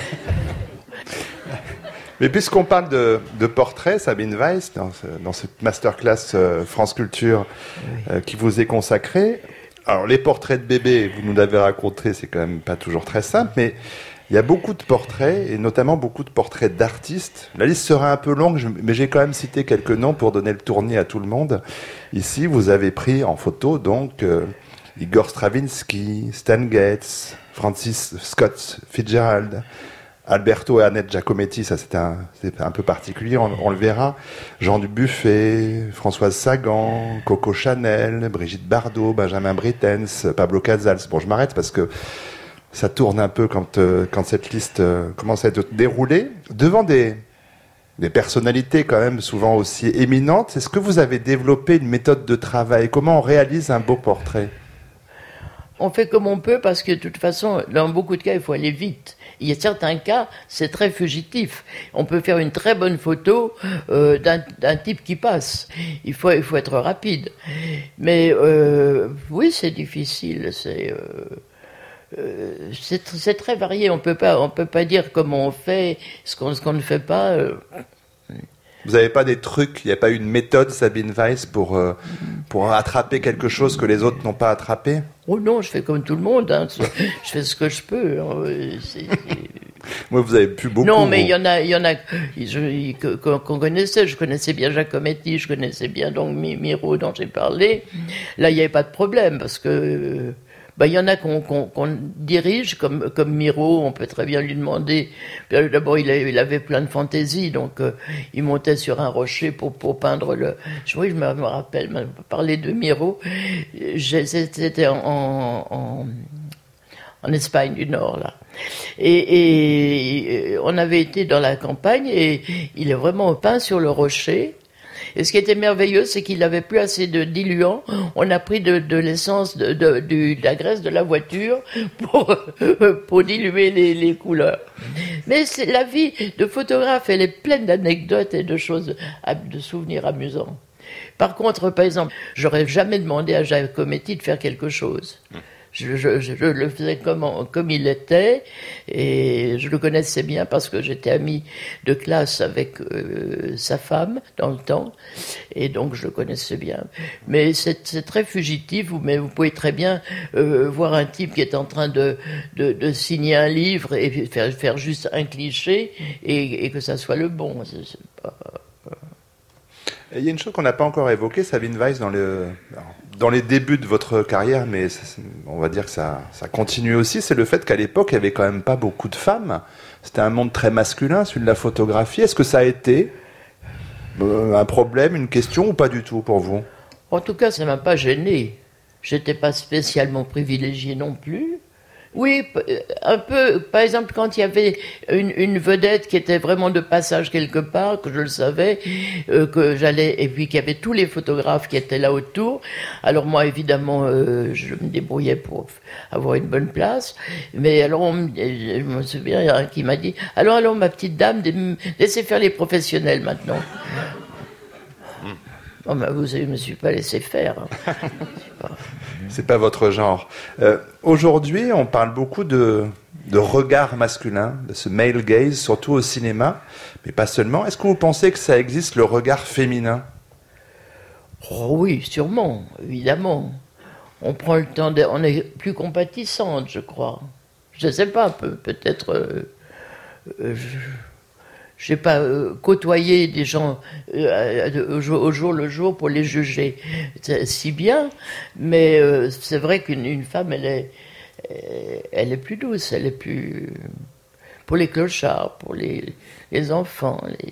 Speaker 1: Mais puisqu'on parle de, de portraits, Sabine Weiss, dans, ce, dans cette masterclass euh, France Culture oui. euh, qui vous est consacrée, alors les portraits de bébés, vous nous l'avez raconté, c'est quand même pas toujours très simple, mais il y a beaucoup de portraits, et notamment beaucoup de portraits d'artistes. La liste sera un peu longue, mais j'ai quand même cité quelques noms pour donner le tournis à tout le monde. Ici, vous avez pris en photo, donc, euh, Igor Stravinsky, Stan Getz, Francis Scott Fitzgerald, Alberto et Annette Giacometti, ça c'était un, c'était un peu particulier, on, on le verra. Jean Dubuffet, Françoise Sagan, Coco Chanel, Brigitte Bardot, Benjamin Britten, Pablo Casals. Bon, je m'arrête parce que ça tourne un peu quand, euh, quand cette liste euh, commence à être déroulée. Devant des, des personnalités quand même souvent aussi éminentes, est-ce que vous avez développé une méthode de travail? Comment on réalise un beau portrait?
Speaker 3: On fait comme on peut parce que de toute façon, dans beaucoup de cas, il faut aller vite. Il y a certains cas, c'est très fugitif. On peut faire une très bonne photo euh, d'un, d'un type qui passe. Il faut, il faut être rapide. Mais euh, oui, c'est difficile. C'est, euh, euh, c'est, c'est très varié. On peut pas, on peut pas dire comment on fait, ce qu'on, ce qu'on ne fait pas. Euh.
Speaker 1: Vous n'avez pas des trucs, il n'y a pas une méthode, Sabine Weiss, pour, euh, pour attraper quelque chose que les autres n'ont pas attrapé?
Speaker 3: Oh non, je fais comme tout le monde, hein. Je fais ce que je peux. C'est, c'est...
Speaker 1: Moi, vous avez pu beaucoup.
Speaker 3: Non, mais il y en a, il y en a je, que, qu'on connaissait. Je connaissais bien Giacometti, je connaissais bien donc Miro dont j'ai parlé. Là, il n'y avait pas de problème parce que bah, il y en a qu'on, qu'on, qu'on dirige, comme, comme Miro, on peut très bien lui demander. D'abord, il, a, il avait plein de fantaisie, donc euh, il montait sur un rocher pour, pour peindre le... Oui, je me, me rappelle, me parler de Miro, j'ai, c'était en, en, en Espagne du Nord, là. Et, et on avait été dans la campagne et il est vraiment peint sur le rocher. Et ce qui était merveilleux, c'est qu'il n'avait plus assez de diluant. On a pris de, de l'essence, de, de, de, de la graisse de la voiture pour, pour diluer les, les couleurs. Mais c'est, la vie de photographe, elle est pleine d'anecdotes et de choses, de souvenirs amusants. Par contre, par exemple, j'aurais jamais demandé à Giacometti de faire quelque chose. Je, je, je le faisais comme, comme il était, et je le connaissais bien parce que j'étais ami de classe avec euh, sa femme dans le temps, et donc je le connaissais bien. Mais c'est, c'est très fugitif, mais vous pouvez très bien euh, voir un type qui est en train de, de, de signer un livre et faire, faire juste un cliché, et, et que ça soit le bon. C'est, c'est pas...
Speaker 1: Il y a une chose qu'on n'a pas encore évoquée, Sabine Weiss, dans, le, dans les débuts de votre carrière, mais on va dire que ça, ça continue aussi, c'est le fait qu'à l'époque, il n'y avait quand même pas beaucoup de femmes. C'était un monde très masculin, celui de la photographie. Est-ce que ça a été un problème, une question, ou pas du tout pour vous?
Speaker 3: En tout cas, ça ne m'a pas gêné. Je n'étais pas spécialement privilégiée non plus. Oui, un peu. Par exemple, quand il y avait une, une vedette qui était vraiment de passage quelque part, que je le savais, euh, que j'allais, et puis qu'il y avait tous les photographes qui étaient là autour. Alors moi, évidemment, euh, je me débrouillais pour avoir une bonne place. Mais alors, on, je me souviens, il y en a un qui m'a dit « Alors, alors, ma petite dame, laissez faire les professionnels maintenant. » Oh, ben, vous savez, je ne me suis pas laissé faire. Hein. Pas...
Speaker 1: C'est pas votre genre. Euh, aujourd'hui, on parle beaucoup de, de regard masculin, de ce male gaze, surtout au cinéma, mais pas seulement. Est-ce que vous pensez que ça existe, le regard féminin?
Speaker 3: Oh oui, sûrement, évidemment. On prend le temps, de, on est plus compatissante, je crois. Je ne sais pas, peut, peut-être... Euh, euh, je... Je n'ai pas euh, côtoyé des gens euh, au, jour, au jour le jour pour les juger si bien, mais euh, c'est vrai qu'une une femme, elle est, elle est plus douce, elle est plus... Pour les clochards, pour les, les enfants, les,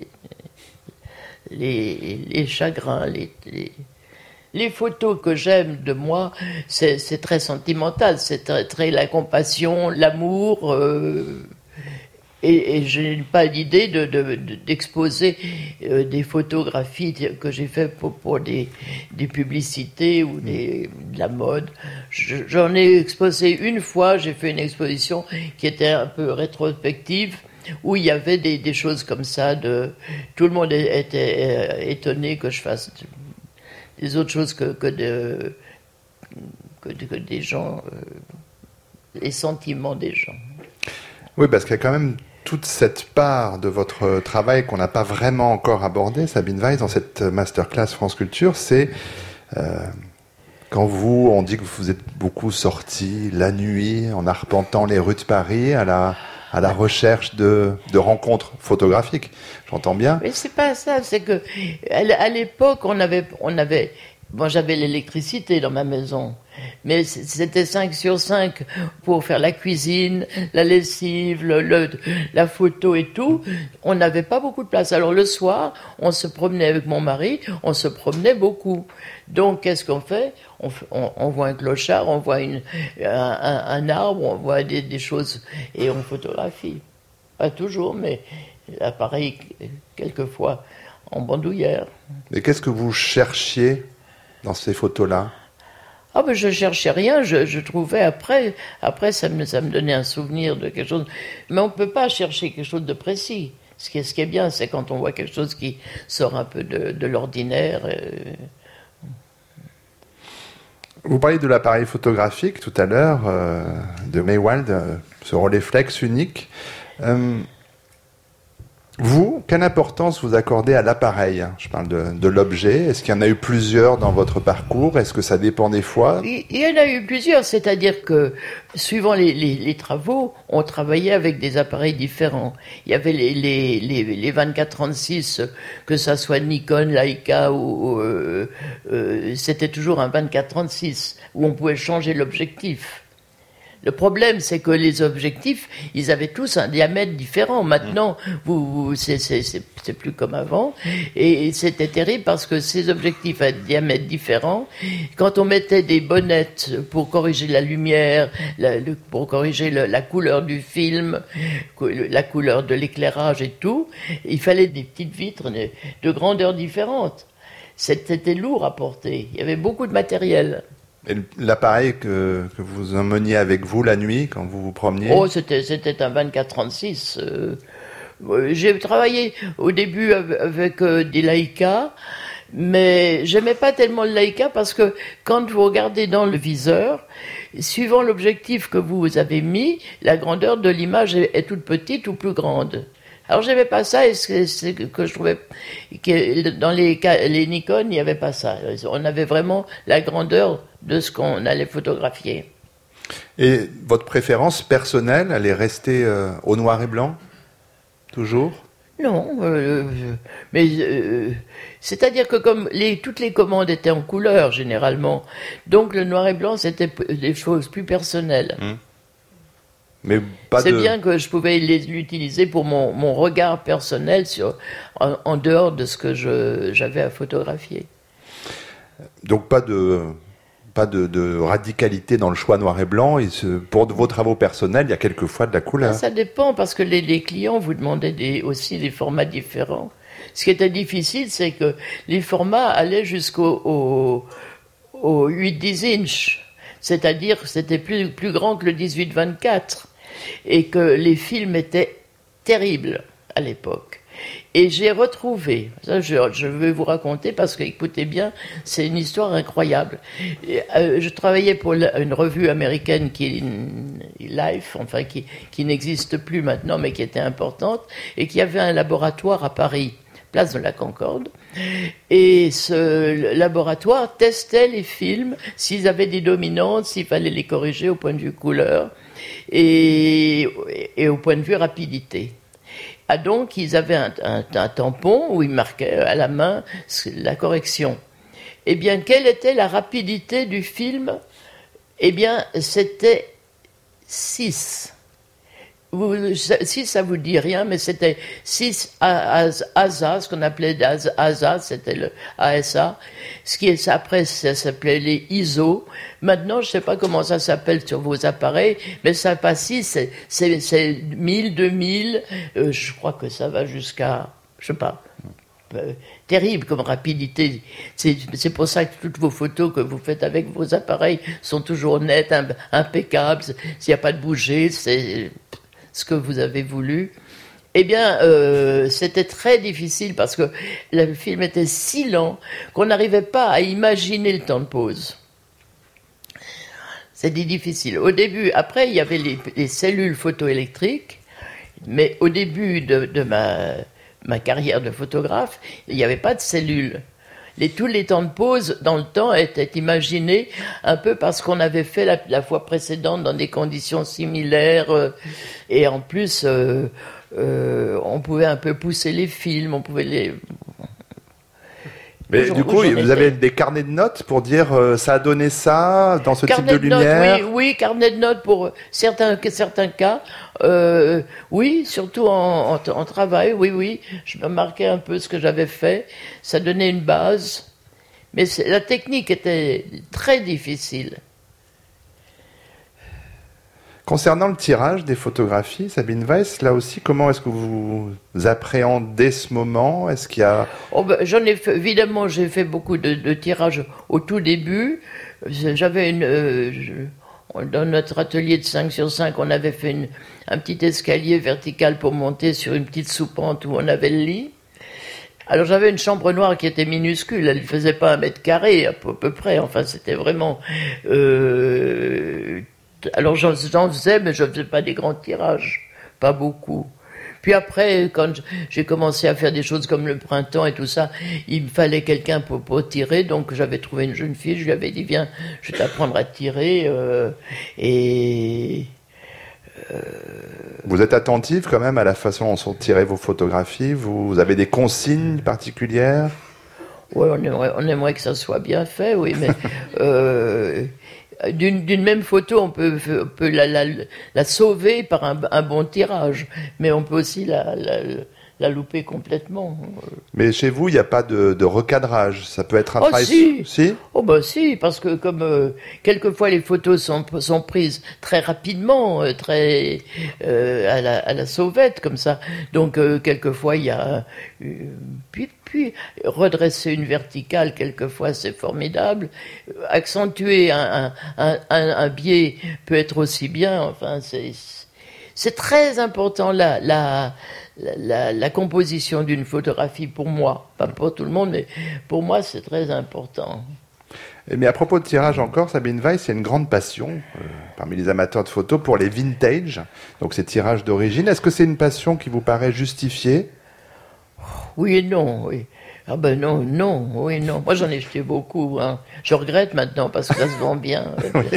Speaker 3: les, les chagrins, les, les, les photos que j'aime de moi, c'est, c'est très sentimental, c'est très, très la compassion, l'amour... Euh, Et, et je n'ai pas l'idée de, de, de, d'exposer euh, des photographies que j'ai faites pour, pour des, des publicités ou des, de la mode. Je, j'en ai exposé une fois, j'ai fait une exposition qui était un peu rétrospective, où il y avait des, des choses comme ça. De, tout le monde était euh, étonné que je fasse des autres choses que, que, de, que, de, que des gens, euh, les sentiments des gens.
Speaker 1: Oui, parce qu'il y a quand même toute cette part de votre travail qu'on n'a pas vraiment encore abordée, Sabine Weiss, dans cette masterclass France Culture, c'est euh, quand vous, on dit que vous êtes beaucoup sortis la nuit en arpentant les rues de Paris à la, à la recherche de, de rencontres photographiques. J'entends bien.
Speaker 3: Mais c'est pas ça, c'est que à l'époque, on avait, on avait Bon, j'avais l'électricité dans ma maison, mais c'était cinq sur cinq pour faire la cuisine, la lessive, le, le, la photo et tout. On n'avait pas beaucoup de place. Alors le soir, on se promenait avec mon mari, on se promenait beaucoup. Donc qu'est-ce qu'on fait? on, on, on voit un clochard, on voit une, un, un, un arbre, on voit des, des choses et on photographie. Pas toujours, mais l'appareil, quelquefois, en bandoulière.
Speaker 1: Et qu'est-ce que vous cherchiez dans ces photos-là?
Speaker 3: Ah ben je cherchais rien, je, je trouvais après, après ça me, ça me donnait un souvenir de quelque chose. Mais on ne peut pas chercher quelque chose de précis. Ce qui est, ce qui est bien, c'est quand on voit quelque chose qui sort un peu de, de l'ordinaire. Euh...
Speaker 1: Vous parliez de l'appareil photographique tout à l'heure, euh, de Maywald, euh, ce Rolleiflex unique. Euh, Vous, quelle importance vous accordez à l'appareil? Je parle de, de l'objet. Est-ce qu'il y en a eu plusieurs dans votre parcours? Est-ce que ça dépend des fois?
Speaker 3: Il, il y en a eu plusieurs, c'est-à-dire que, suivant les, les, les travaux, on travaillait avec des appareils différents. Il y avait les, les, les, les vingt-quatre trente-six, que ça soit Nikon, Leica, ou euh, euh, c'était toujours un vingt-quatre trente-six, où on pouvait changer l'objectif. Le problème, c'est que les objectifs, ils avaient tous un diamètre différent. Maintenant, vous, vous, c'est, c'est, c'est, c'est plus comme avant. Et c'était terrible parce que ces objectifs à diamètre différent, quand on mettait des bonnettes pour corriger la lumière, la, le, pour corriger le, la couleur du film, la couleur de l'éclairage et tout, il fallait des petites vitres de, de grandeurs différentes. C'était lourd à porter. Il y avait beaucoup de matériel.
Speaker 1: Et l'appareil que, que vous emmeniez avec vous la nuit quand vous vous promeniez?
Speaker 3: Oh, c'était, c'était un vingt-quatre trente-six. Euh, j'ai travaillé au début avec, avec euh, des Leica, mais j'aimais pas tellement le Leica parce que quand vous regardez dans le viseur, suivant l'objectif que vous avez mis, la grandeur de l'image est, est toute petite ou plus grande. Alors j'aimais pas ça et c'est, c'est que je trouvais que dans les, les Nikon il n'y avait pas ça. On avait vraiment la grandeur de ce qu'on allait photographier.
Speaker 1: Et votre préférence personnelle, elle est restée euh, au noir et blanc? Toujours?
Speaker 3: Non, euh, mais euh, c'est-à-dire que comme les, toutes les commandes étaient en couleur généralement, donc le noir et blanc c'était des choses plus personnelles. Mmh.
Speaker 1: Mais pas
Speaker 3: c'est
Speaker 1: de...
Speaker 3: bien que je pouvais les, l'utiliser pour mon, mon regard personnel sur, en, en dehors de ce que je, j'avais à photographier.
Speaker 1: Donc pas de, pas de, de radicalité dans le choix noir et blanc. Et ce, pour vos travaux personnels, il y a quelquefois de la couleur.
Speaker 3: Ça dépend parce que les, les clients vous demandaient des, aussi des formats différents. Ce qui était difficile, c'est que les formats allaient jusqu'au au, au huit dix inches. C'est-à-dire que c'était plus, plus grand que le dix-huit vingt-quatre et que les films étaient terribles à l'époque. Et j'ai retrouvé, ça je, je vais vous raconter parce que, écoutez bien, c'est une histoire incroyable. Et, euh, je travaillais pour la, une revue américaine qui est Life, enfin qui, qui n'existe plus maintenant mais qui était importante et qui avait un laboratoire à Paris, place de la Concorde. Et ce laboratoire testait les films, s'ils avaient des dominantes, s'il fallait les corriger au point de vue couleur et, et au point de vue rapidité. Ah donc, ils avaient un, un, un tampon où ils marquaient à la main la correction. Eh bien, quelle était la rapidité du film? Eh bien, c'était six. Vous, si ça vous dit rien, mais c'était six A S A, ce qu'on appelait A S A, c'était le A S A, ce qui est après ça s'appelait les I S O. Maintenant, je sais pas comment ça s'appelle sur vos appareils, mais ça passe six, c'est, c'est, c'est mille, deux mille, euh, je crois que ça va jusqu'à, je sais pas, euh, terrible comme rapidité. C'est, c'est pour ça que toutes vos photos que vous faites avec vos appareils sont toujours nettes, impeccables, s'il n'y a pas de bouger, c'est ce que vous avez voulu. Eh bien, euh, c'était très difficile parce que le film était si lent qu'on n'arrivait pas à imaginer le temps de pause. C'était difficile. Au début, après, il y avait les, les cellules photoélectriques, mais au début de, de ma, ma carrière de photographe, il n'y avait pas de cellules. Les, tous les temps de pause dans le temps étaient imaginés un peu parce qu'on avait fait la, la fois précédente dans des conditions similaires euh, et en plus euh, euh, on pouvait un peu pousser les films, on pouvait les...
Speaker 1: Mais du coup, vous avez des carnets de notes pour dire euh, ça a donné ça dans ce
Speaker 3: carnet
Speaker 1: type de,
Speaker 3: de
Speaker 1: lumière.
Speaker 3: Notes, oui, oui, carnet de notes pour certains certains cas. Euh, oui, surtout en, en, en travail. Oui, oui. Je me marquais un peu ce que j'avais fait. Ça donnait une base. Mais la technique était très difficile.
Speaker 1: Concernant le tirage des photographies, Sabine Weiss, là aussi, comment est-ce que vous appréhendez ce moment? Est-ce qu'il y a...
Speaker 3: Oh ben, j'en ai fait, évidemment, j'ai fait beaucoup de, de tirages au tout début. J'avais une... Euh, je, dans notre atelier de cinq sur cinq, on avait fait une, un petit escalier vertical pour monter sur une petite soupente où on avait le lit. Alors j'avais une chambre noire qui était minuscule, elle ne faisait pas un mètre carré à peu, à peu près, enfin c'était vraiment... Euh, alors j'en, j'en faisais, mais je ne faisais pas des grands tirages, pas beaucoup. Puis après, quand j'ai commencé à faire des choses comme le printemps et tout ça, il me fallait quelqu'un pour, pour tirer, donc j'avais trouvé une jeune fille, je lui avais dit, viens, je vais t'apprendre à tirer, euh, et...
Speaker 1: Euh... Vous êtes attentive quand même à la façon dont sont tirées vos photographies? Vous avez des consignes particulières?
Speaker 3: Oui, on aimerait, on aimerait que ça soit bien fait, oui, mais... euh, D'une, d'une même photo, on peut, on peut la, la, la sauver par un, un bon tirage, mais on peut aussi la, la, la louper complètement.
Speaker 1: Mais chez vous, il n'y a pas de, de recadrage, ça peut être un
Speaker 3: oh,
Speaker 1: travail...
Speaker 3: Si.
Speaker 1: si
Speaker 3: Oh ben si, parce que comme euh, quelquefois les photos sont, sont prises très rapidement, euh, très euh, à, la, à la sauvette comme ça, donc euh, quelquefois il y a... Euh, puis, puis redresser une verticale, quelquefois c'est formidable. Accentuer un, un, un, un biais peut être aussi bien. Enfin, c'est, c'est très important la, la, la, la composition d'une photographie pour moi. Pas pour tout le monde, mais pour moi c'est très important.
Speaker 1: Mais à propos de tirage encore, Sabine Weiss, il y a une grande passion euh, parmi les amateurs de photos pour les vintage, donc ces tirages d'origine. Est-ce que c'est une passion qui vous paraît justifiée?
Speaker 3: Oui et non, oui. Ah ben non, non, oui, non. Moi j'en ai jeté beaucoup. Hein. Je regrette maintenant parce que ça se vend bien.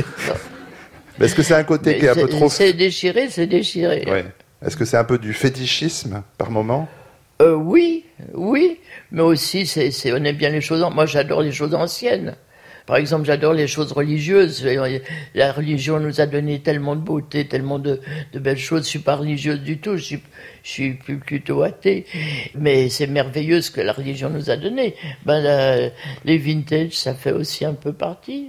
Speaker 1: Mais est-ce que c'est un côté Mais qui est un peu trop...
Speaker 3: C'est déchiré, c'est déchiré.
Speaker 1: Ouais. Est-ce que c'est un peu du fétichisme par moment?
Speaker 3: euh, Oui, oui. Mais aussi, c'est, c'est, on aime bien les choses... Moi j'adore les choses anciennes. Par exemple, j'adore les choses religieuses. La religion nous a donné tellement de beauté, tellement de, de belles choses. Je ne suis pas religieuse du tout, je suis, je suis plutôt athée. Mais c'est merveilleux ce que la religion nous a donné. Ben, la, les vintage, ça fait aussi un peu partie.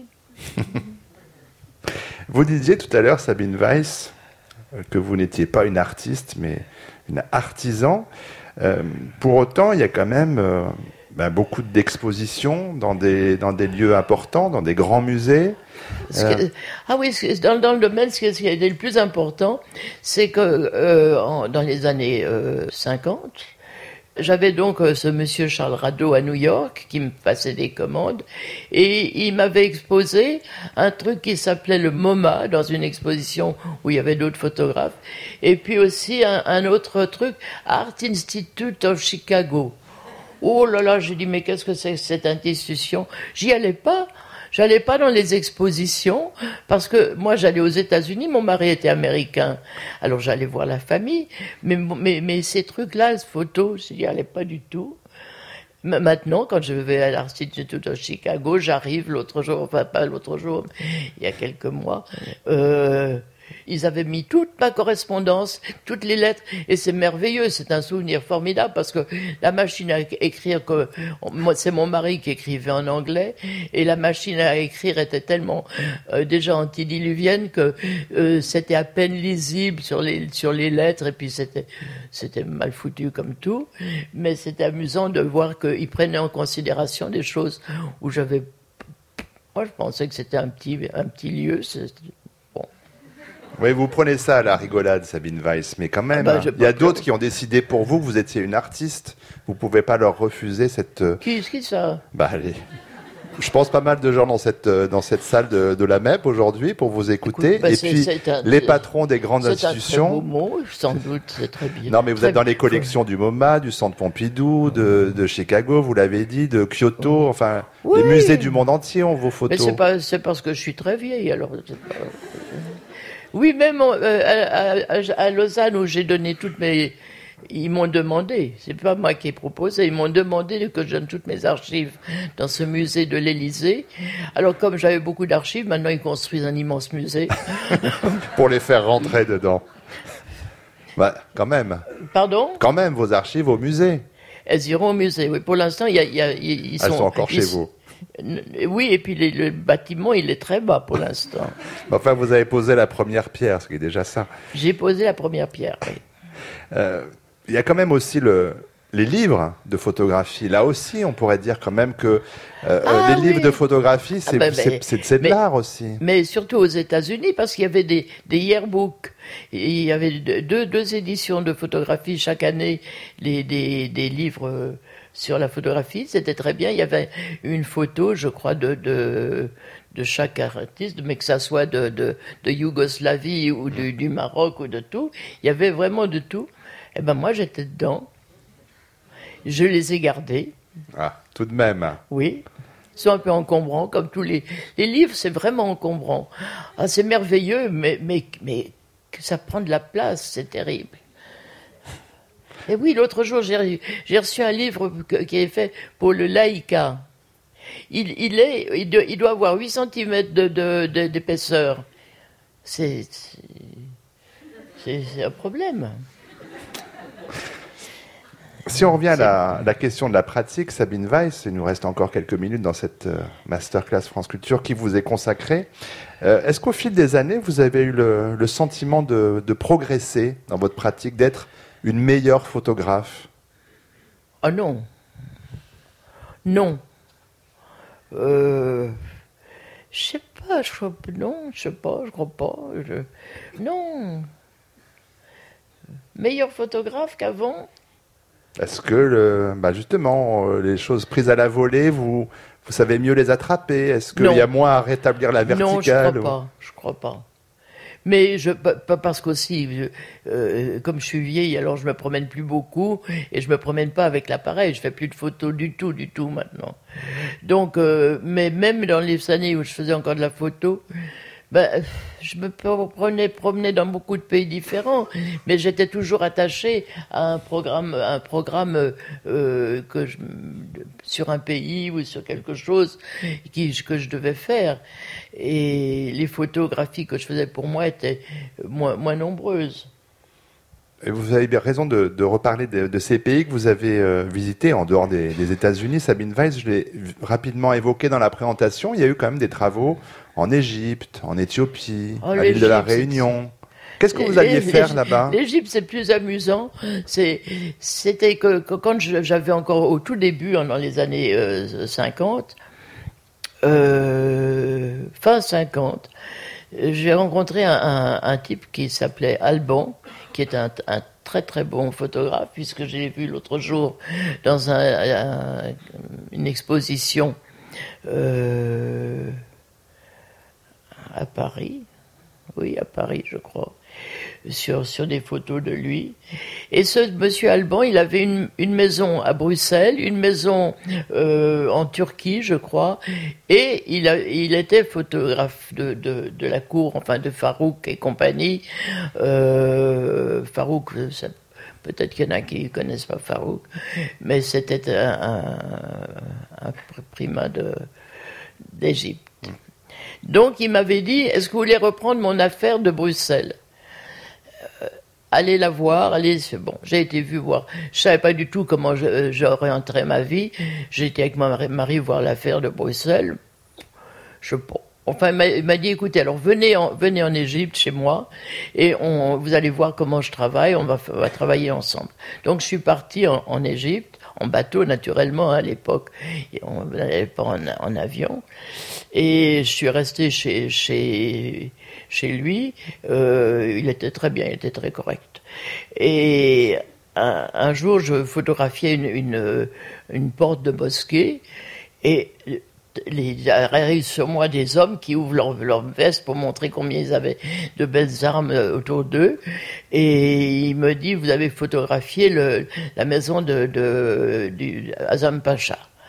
Speaker 1: Vous disiez tout à l'heure, Sabine Weiss, que vous n'étiez pas une artiste, mais une artisan. Euh, pour autant, il y a quand même... Euh, Ben, beaucoup d'expositions dans des, dans des lieux importants, dans des grands musées.
Speaker 3: Euh... Que, ah oui, dans, dans le domaine, ce qui a été le plus important, c'est que euh, en, dans les années euh, cinquante, j'avais donc euh, ce monsieur Charles Rado à New York qui me passait des commandes et il m'avait exposé un truc qui s'appelait le MoMA dans une exposition où il y avait d'autres photographes et puis aussi un, un autre truc, Art Institute of Chicago. Oh là là, j'ai dit, mais qu'est-ce que c'est que cette institution? J'y allais pas. J'allais pas dans les expositions parce que moi, j'allais aux États-Unis, mon mari était américain. Alors, j'allais voir la famille. Mais, mais, mais ces trucs-là, ces photos, j'y allais pas du tout. Maintenant, quand je vais à l'Institut de Chicago, j'arrive l'autre jour, enfin pas l'autre jour, il y a quelques mois, euh, ils avaient mis toute ma correspondance, toutes les lettres, et c'est merveilleux, c'est un souvenir formidable parce que la machine à écrire, que, moi, c'est mon mari qui écrivait en anglais, et la machine à écrire était tellement euh, déjà antidiluvienne que euh, c'était à peine lisible sur les, sur les lettres, et puis c'était, c'était mal foutu comme tout, mais c'était amusant de voir qu'ils prenaient en considération des choses où j'avais... Moi, je pensais que c'était un petit, un petit lieu, c'est...
Speaker 1: Oui, vous prenez ça à la rigolade, Sabine Weiss, mais quand même, ah bah, il y a d'autres qui ont décidé pour vous que vous étiez une artiste. Vous ne pouvez pas leur refuser cette...
Speaker 3: Qui, qui ça?
Speaker 1: Bah, allez. Je pense pas mal de gens dans cette, dans cette salle de, de la M E P aujourd'hui pour vous écouter. Écoute, bah, et c'est, puis, c'est un, les patrons des grandes
Speaker 3: c'est
Speaker 1: institutions...
Speaker 3: C'est un très beau mot, sans doute, c'est très bien.
Speaker 1: Non, mais vous
Speaker 3: très
Speaker 1: êtes dans les collections du MoMA, du Centre Pompidou, de, de Chicago, vous l'avez dit, de Kyoto, enfin, oui. Les musées du monde entier ont vos photos.
Speaker 3: Mais c'est, pas, c'est parce que je suis très vieille, alors... C'est pas... Oui, même euh, à, à, à Lausanne, où j'ai donné toutes mes, Ils m'ont demandé, c'est pas moi qui ai proposé, ils m'ont demandé que je donne toutes mes archives dans ce musée de l'Élysée. Alors comme j'avais beaucoup d'archives, maintenant ils construisent un immense musée.
Speaker 1: Pour les faire rentrer dedans. Bah, quand même.
Speaker 3: Pardon ?
Speaker 1: Quand même, vos archives au musée.
Speaker 3: Elles iront au musée, oui. Pour l'instant, il y a, il y a, ils sont...
Speaker 1: Elles sont encore
Speaker 3: ils,
Speaker 1: chez vous.
Speaker 3: Oui, et puis les, le bâtiment, il est très bas pour l'instant.
Speaker 1: Enfin, vous avez posé la première pierre, ce qui est déjà ça.
Speaker 3: J'ai posé la première pierre, oui.
Speaker 1: Euh, il y a quand même aussi le, les livres de photographie. Là aussi, on pourrait dire quand même que euh,
Speaker 3: ah,
Speaker 1: les
Speaker 3: oui.
Speaker 1: livres de photographie, c'est,
Speaker 3: ah ben,
Speaker 1: c'est,
Speaker 3: mais,
Speaker 1: c'est, c'est de
Speaker 3: mais,
Speaker 1: l'art aussi.
Speaker 3: Mais surtout aux États-Unis, parce qu'il y avait des, des yearbooks. Et il y avait deux, deux éditions de photographie chaque année, les, des, des livres sur la photographie. C'était très bien. Il y avait une photo, je crois, de... de de chaque artiste, mais que ça soit de, de, de Yougoslavie ou de, du Maroc ou de tout. Il y avait vraiment de tout. Et ben moi, j'étais dedans. Je les ai gardés.
Speaker 1: Ah, tout de même.
Speaker 3: Oui. Ils sont un peu encombrants, comme tous les... Les livres, c'est vraiment encombrant. Ah, c'est merveilleux, mais, mais, mais que ça prend de la place, c'est terrible. Et oui, l'autre jour, j'ai, j'ai reçu un livre qui est fait pour le Laïka. Il, il, est, il, doit, il doit avoir huit centimètres de, de, de, d'épaisseur. C'est, c'est, c'est un problème.
Speaker 1: Si on revient à la, la question de la pratique, Sabine Weiss, il nous reste encore quelques minutes dans cette euh, masterclass France Culture qui vous est consacrée. Euh, est-ce qu'au fil des années, vous avez eu le, le sentiment de, de progresser dans votre pratique, d'être une meilleure photographe ?
Speaker 3: Ah non. Non. Euh, je sais pas, je crois, non, je sais pas, je crois pas, je, non. Meilleur photographe qu'avant ?
Speaker 1: Est-ce que, le, bah justement, euh, les choses prises à la volée, vous, vous savez mieux les attraper ? Est-ce qu'il y a moins à rétablir la verticale ?
Speaker 3: Non, je crois
Speaker 1: ou...
Speaker 3: pas, je crois pas. Mais je, pas parce qu'aussi, je, euh, comme je suis vieille, alors je me promène plus beaucoup et je me promène pas avec l'appareil. Je fais plus de photos du tout, du tout maintenant. Donc, euh, mais même dans les années où je faisais encore de la photo, ben, je me promenais, promenais dans beaucoup de pays différents, mais j'étais toujours attachée à un programme, un programme euh, que je, sur un pays ou sur quelque chose qui, que je devais faire. Et les photographies que je faisais pour moi étaient moins, moins nombreuses.
Speaker 1: Et vous avez bien raison de, de reparler de, de ces pays que vous avez euh, visités en dehors des, des États-Unis. Sabine Weiss, je l'ai rapidement évoqué dans la présentation. Il y a eu quand même des travaux en Égypte, en Éthiopie,
Speaker 3: oh,
Speaker 1: à l'île de la Réunion. Qu'est-ce que vous alliez faire là-bas ?
Speaker 3: L'Égypte, c'est plus amusant. C'est, c'était que, que quand j'avais encore au tout début, dans les années euh, cinquante, euh, fin cinquante, j'ai rencontré un, un, un type qui s'appelait Alban, qui est un, un très très bon photographe, puisque je l'ai vu l'autre jour dans un, un, une exposition euh, à Paris, oui, à Paris, je crois, sur, sur des photos de lui. Et ce monsieur Alban, il avait une, une maison à Bruxelles, une maison euh, en Turquie, je crois, et il, a, il était photographe de, de, de la cour, enfin de Farouk et compagnie. Euh, Farouk, ça, peut-être qu'il y en a qui ne connaissent pas Farouk, mais c'était un, un, un primat de, d'Égypte. Donc il m'avait dit, est-ce que vous voulez reprendre mon affaire de Bruxelles ? euh, Allez la voir, allez, c'est bon. J'ai été vu voir. Je savais pas du tout comment je, j'orienterais ma vie. J'ai été avec mon mari voir l'affaire de Bruxelles. Je sais pas. Enfin, il m'a, il m'a dit, écoutez, alors venez en, venez en Égypte chez moi et on, vous allez voir comment je travaille, on va, on va travailler ensemble. Donc je suis partie en, en Égypte, en bateau naturellement à l'époque, et on n'allait pas en, en avion. Et je suis resté chez, chez, chez lui, euh, il était très bien, il était très correct. Et un, un jour, je photographiais une, une, une porte de mosquée et il arrive sur moi des hommes qui ouvrent leur, leur veste pour montrer combien ils avaient de belles armes autour d'eux. Et il me dit, vous avez photographié le, la maison de, de, du Azam Pacha.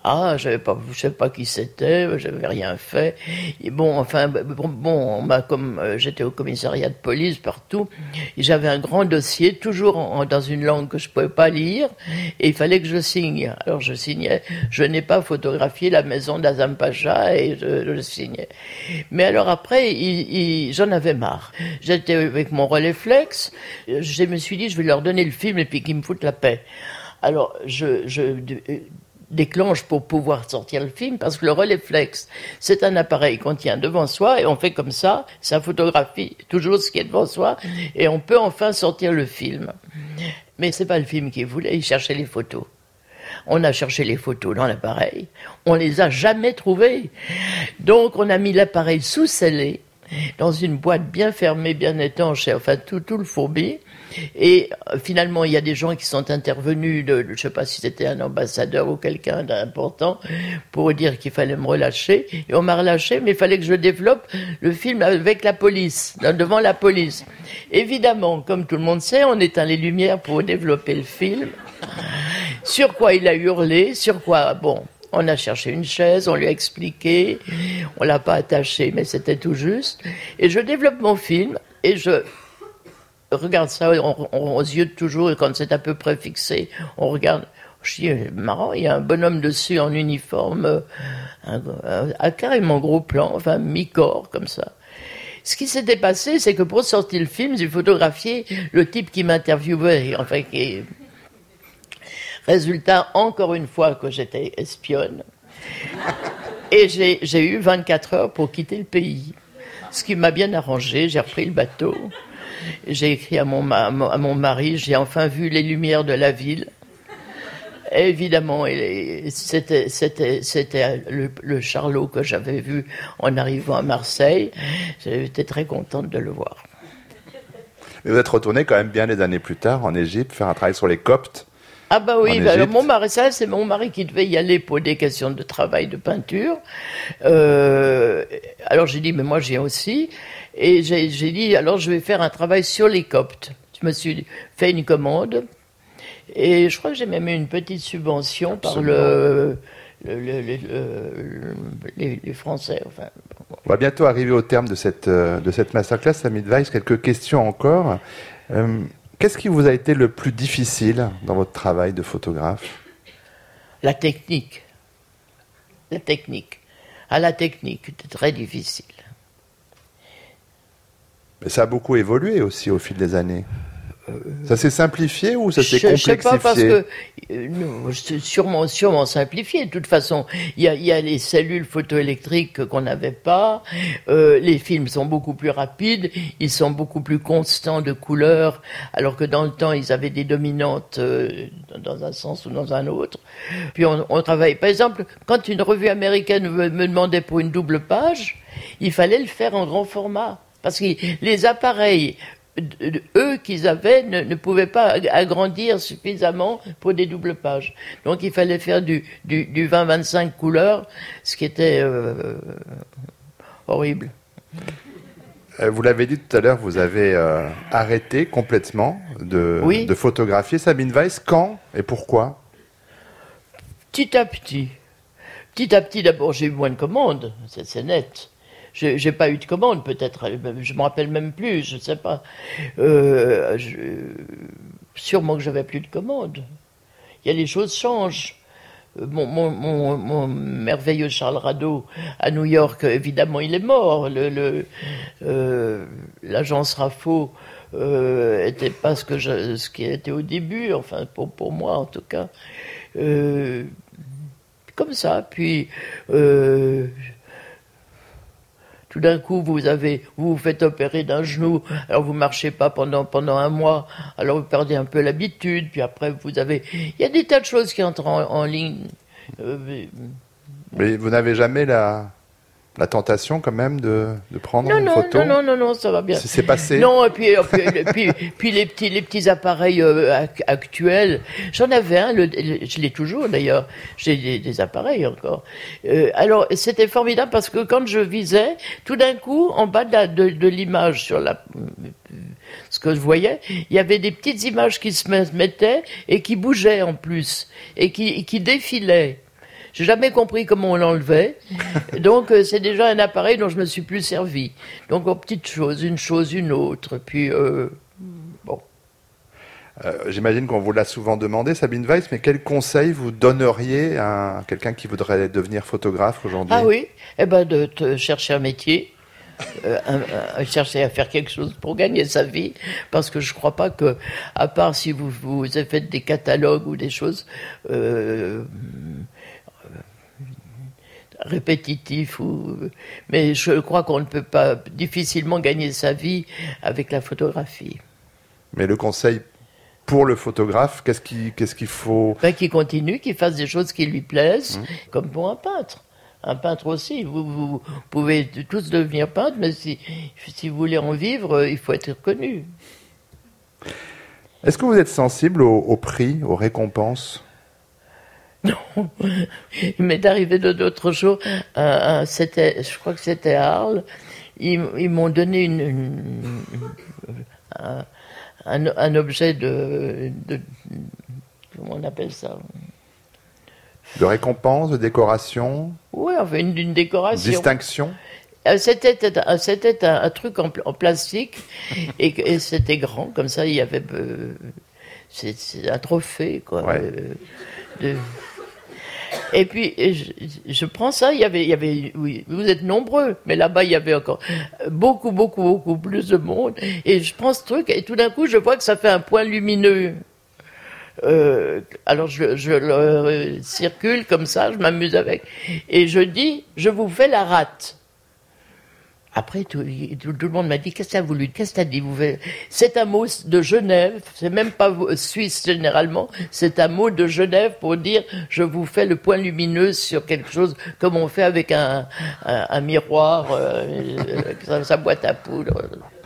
Speaker 3: Ah, j'avais pas, je sais pas qui c'était, j'avais rien fait. Et bon, enfin, bon, bon on m'a comme euh, j'étais au commissariat de police partout, et j'avais un grand dossier, toujours en, dans une langue que je pouvais pas lire, et il fallait que je signe. Alors je signais. Je n'ai pas photographié la maison d'Azam Pacha et je, je signais. Mais alors après, il, il, j'en avais marre. J'étais avec mon Rolleiflex. Je me suis dit, je vais leur donner le film et puis qu'ils me foutent la paix. Alors je, je déclenche pour pouvoir sortir le film, parce que le Rolleiflex, c'est un appareil qu'on tient devant soi et on fait comme ça, ça photographie toujours ce qui est devant soi et on peut enfin sortir le film. Mais c'est pas le film qu'il voulait, il cherchait les photos. On a cherché les photos dans l'appareil, on les a jamais trouvées. Donc on a mis l'appareil sous scellé dans une boîte bien fermée, bien étanche, enfin tout, tout le fourbi. Et euh, finalement, il y a des gens qui sont intervenus, de, je ne sais pas si c'était un ambassadeur ou quelqu'un d'important, pour dire qu'il fallait me relâcher. Et on m'a relâché, mais il fallait que je développe le film avec la police, devant la police. Évidemment, comme tout le monde sait, on éteint les lumières pour développer le film. Sur quoi il a hurlé, sur quoi, bon... On a cherché une chaise, on lui a expliqué, on l'a pas attaché, mais c'était tout juste. Et je développe mon film et je regarde ça on, on, aux yeux de toujours, et quand c'est à peu près fixé, on regarde. Je dis, marrant, il y a un bonhomme dessus en uniforme, un, un, un carrément gros plan, enfin mi-corps comme ça. Ce qui s'était passé, c'est que pour sortir le film, j'ai photographié le type qui m'interviewait, enfin qui... Résultat, encore une fois, que j'étais espionne. Et j'ai, j'ai eu vingt-quatre heures pour quitter le pays. Ce qui m'a bien arrangé, j'ai repris le bateau. J'ai écrit à mon, à mon mari, j'ai enfin vu les lumières de la ville. Et évidemment, c'était, c'était, c'était le, le Charlot que j'avais vu en arrivant à Marseille. J'étais très contente de le voir.
Speaker 1: Mais vous êtes retourné quand même bien des années plus tard en Égypte, faire un travail sur les Coptes.
Speaker 3: Ah bah oui, bah alors mon mari, ça c'est mon mari qui devait y aller pour des questions de travail, de peinture. Euh, alors j'ai dit, mais moi j'ai aussi. Et j'ai, j'ai dit, alors je vais faire un travail sur les Coptes. Je me suis fait une commande. Et je crois que j'ai même eu une petite subvention Absolument. par le, le, le, le, le les, les Français. Enfin, bon.
Speaker 1: On va bientôt arriver au terme de cette, de cette masterclass, Samit Weiss. Quelques questions encore. Euh, Qu'est-ce qui vous a été le plus difficile dans votre travail de photographe ?
Speaker 3: La technique. La technique. À la technique, c'était très difficile.
Speaker 1: Mais ça a beaucoup évolué aussi au fil des années. Ça s'est simplifié ou ça s'est je, complexifié ? Je sais pas, parce que
Speaker 3: euh, non, c'est sûrement, sûrement simplifié. De toute façon, il y a, y a les cellules photoélectriques qu'on n'avait pas. Euh, les films sont beaucoup plus rapides, ils sont beaucoup plus constants de couleurs, alors que dans le temps, ils avaient des dominantes euh, dans un sens ou dans un autre. Puis on, on travaille. Par exemple, quand une revue américaine me, me demandait pour une double page, il fallait le faire en grand format, parce que les appareils eux qu'ils avaient ne, ne pouvaient pas agrandir suffisamment pour des doubles pages. Donc il fallait faire du, du, du vingt à vingt-cinq couleurs, ce qui était euh, horrible.
Speaker 1: Vous l'avez dit tout à l'heure, vous avez euh, arrêté complètement de,
Speaker 3: oui.
Speaker 1: de photographier. Sabine Weiss, quand et pourquoi ?
Speaker 3: Petit à petit. Petit à petit, d'abord, j'ai eu moins de commandes, c'est, c'est net. Je, j'ai pas eu de commande, peut-être, je me rappelle même plus, je sais pas. Euh, je, sûrement que j'avais plus de commandes. Il y a les choses changent. Mon, mon, mon, mon merveilleux Charles Rado à New York, évidemment, il est mort. Le, le, euh, l'agence Rafo euh, était pas ce que je, ce qui était au début, enfin pour pour moi en tout cas. Euh, comme ça, puis. Euh, Tout d'un coup, vous avez, vous vous faites opérer d'un genou, alors vous marchez pas pendant pendant un mois, alors vous perdez un peu l'habitude, puis après vous avez, il y a des tas de choses qui entrent en, en ligne. Euh, mais,
Speaker 1: mais vous n'avez jamais la la tentation quand même de de prendre
Speaker 3: non,
Speaker 1: une
Speaker 3: non,
Speaker 1: photo ?
Speaker 3: Non non non non, ça va bien.
Speaker 1: C'est, c'est passé.
Speaker 3: Non et puis puis, puis, puis les petits les petits appareils euh, actuels, j'en avais un, le, le, je l'ai toujours d'ailleurs. J'ai des, des appareils encore. Euh, alors c'était formidable parce que quand je visais, tout d'un coup en bas de, la, de, de l'image sur la ce que je voyais, il y avait des petites images qui se mettaient et qui bougeaient en plus et qui qui défilaient. J'ai jamais compris comment on l'enlevait. Donc, euh, c'est déjà un appareil dont je me suis plus servi. Donc, oh, petites choses, une chose, une autre. Puis, euh, bon.
Speaker 1: Euh, j'imagine qu'on vous l'a souvent demandé, Sabine Weiss, mais quel conseil vous donneriez à quelqu'un qui voudrait devenir photographe aujourd'hui?
Speaker 3: Ah oui, eh ben de te chercher un métier, euh, un, un, chercher à faire quelque chose pour gagner sa vie, parce que je crois pas que, à part si vous vous faites des catalogues ou des choses euh, répétitifs, ou, mais je crois qu'on ne peut pas difficilement gagner sa vie avec la photographie.
Speaker 1: Mais le conseil pour le photographe, qu'est-ce qu'il, qu'est-ce qu'il faut?
Speaker 3: Ben, qu'il continue, qu'il fasse des choses qui lui plaisent, mmh. comme pour un peintre. Un peintre aussi, vous, vous pouvez tous devenir peintre, mais si, si vous voulez en vivre, il faut être reconnu.
Speaker 1: Est-ce que vous êtes sensible au, au prix, aux récompenses?
Speaker 3: Non. Il m'est arrivé d'autres jours, euh, c'était, je crois que c'était à Arles, ils, ils m'ont donné une, une, une, un, un, un objet de, de... Comment on appelle ça?
Speaker 1: De récompense, de décoration?
Speaker 3: Oui, enfin une, une décoration.
Speaker 1: Distinction?
Speaker 3: C'était, c'était un, un truc en, en plastique et, et c'était grand, comme ça il y avait euh, c'est, c'est un trophée quoi.
Speaker 1: Ouais.
Speaker 3: Euh, de... Et puis je, je prends ça, il y avait, il y avait, oui, vous êtes nombreux, mais là-bas il y avait encore beaucoup, beaucoup, beaucoup plus de monde. Et je prends ce truc et tout d'un coup je vois que ça fait un point lumineux. Euh, alors je, je le euh, circule comme ça, je m'amuse avec, et je dis, je vous fais la rate. Après, tout, tout, tout le monde m'a dit, qu'est-ce que ça a voulu, qu'est-ce que t'as dit, vous faites... C'est un mot de Genève, c'est même pas suisse généralement, c'est un mot de Genève pour dire, je vous fais le point lumineux sur quelque chose, comme on fait avec un, un, un miroir, euh, sa, sa boîte à poudre.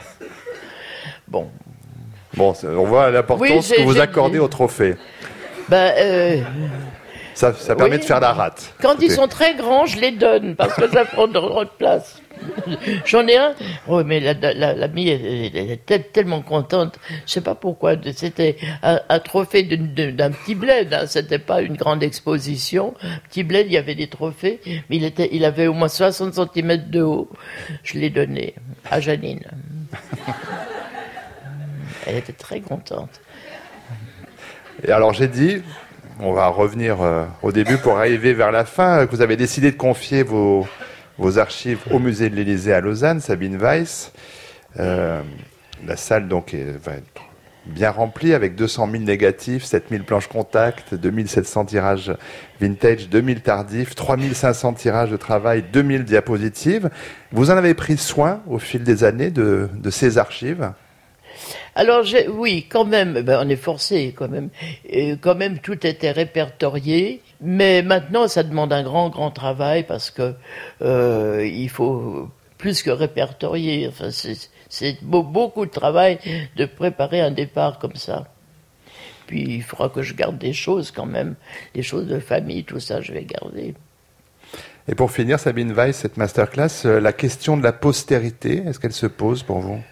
Speaker 3: Bon.
Speaker 1: Bon, on voit l'importance oui, que vous accordez au trophée.
Speaker 3: Ben, euh,
Speaker 1: ça, ça permet
Speaker 3: oui,
Speaker 1: de faire la rate.
Speaker 3: Quand
Speaker 1: Écoutez.
Speaker 3: Ils sont très grands, je les donne, parce que ça prend trop de place. J'en ai un, oh, mais la, la, la mie, elle, elle est tellement contente, je sais pas pourquoi, c'était un, un trophée d'un, d'un petit bled, hein, c'était pas une grande exposition, petit bled, il y avait des trophées, mais il, était, il avait au moins soixante centimètres de haut, je l'ai donné à Janine. Elle était très contente.
Speaker 1: Et alors j'ai dit, on va revenir euh, au début pour arriver vers la fin, que vous avez décidé de confier vos, vos archives au musée de l'Élysée à Lausanne, Sabine Weiss. Euh, la salle donc est, va être bien remplie avec deux cent mille négatifs, sept mille planches contact, deux mille sept cents tirages vintage, deux mille tardifs, trois mille cinq cents tirages de travail, deux mille diapositives. Vous en avez pris soin au fil des années de, de ces archives?
Speaker 3: Alors, j'ai, oui, quand même, ben, on est forcé, quand même. Et quand même, tout était répertorié. Mais maintenant, ça demande un grand, grand travail parce que euh, il faut plus que répertorier. Enfin, c'est, c'est beaucoup de travail de préparer un départ comme ça. Puis, il faudra que je garde des choses quand même. Des choses de famille, tout ça, je vais garder.
Speaker 1: Et pour finir, Sabine Weiss, cette masterclass, la question de la postérité, est-ce qu'elle se pose pour vous?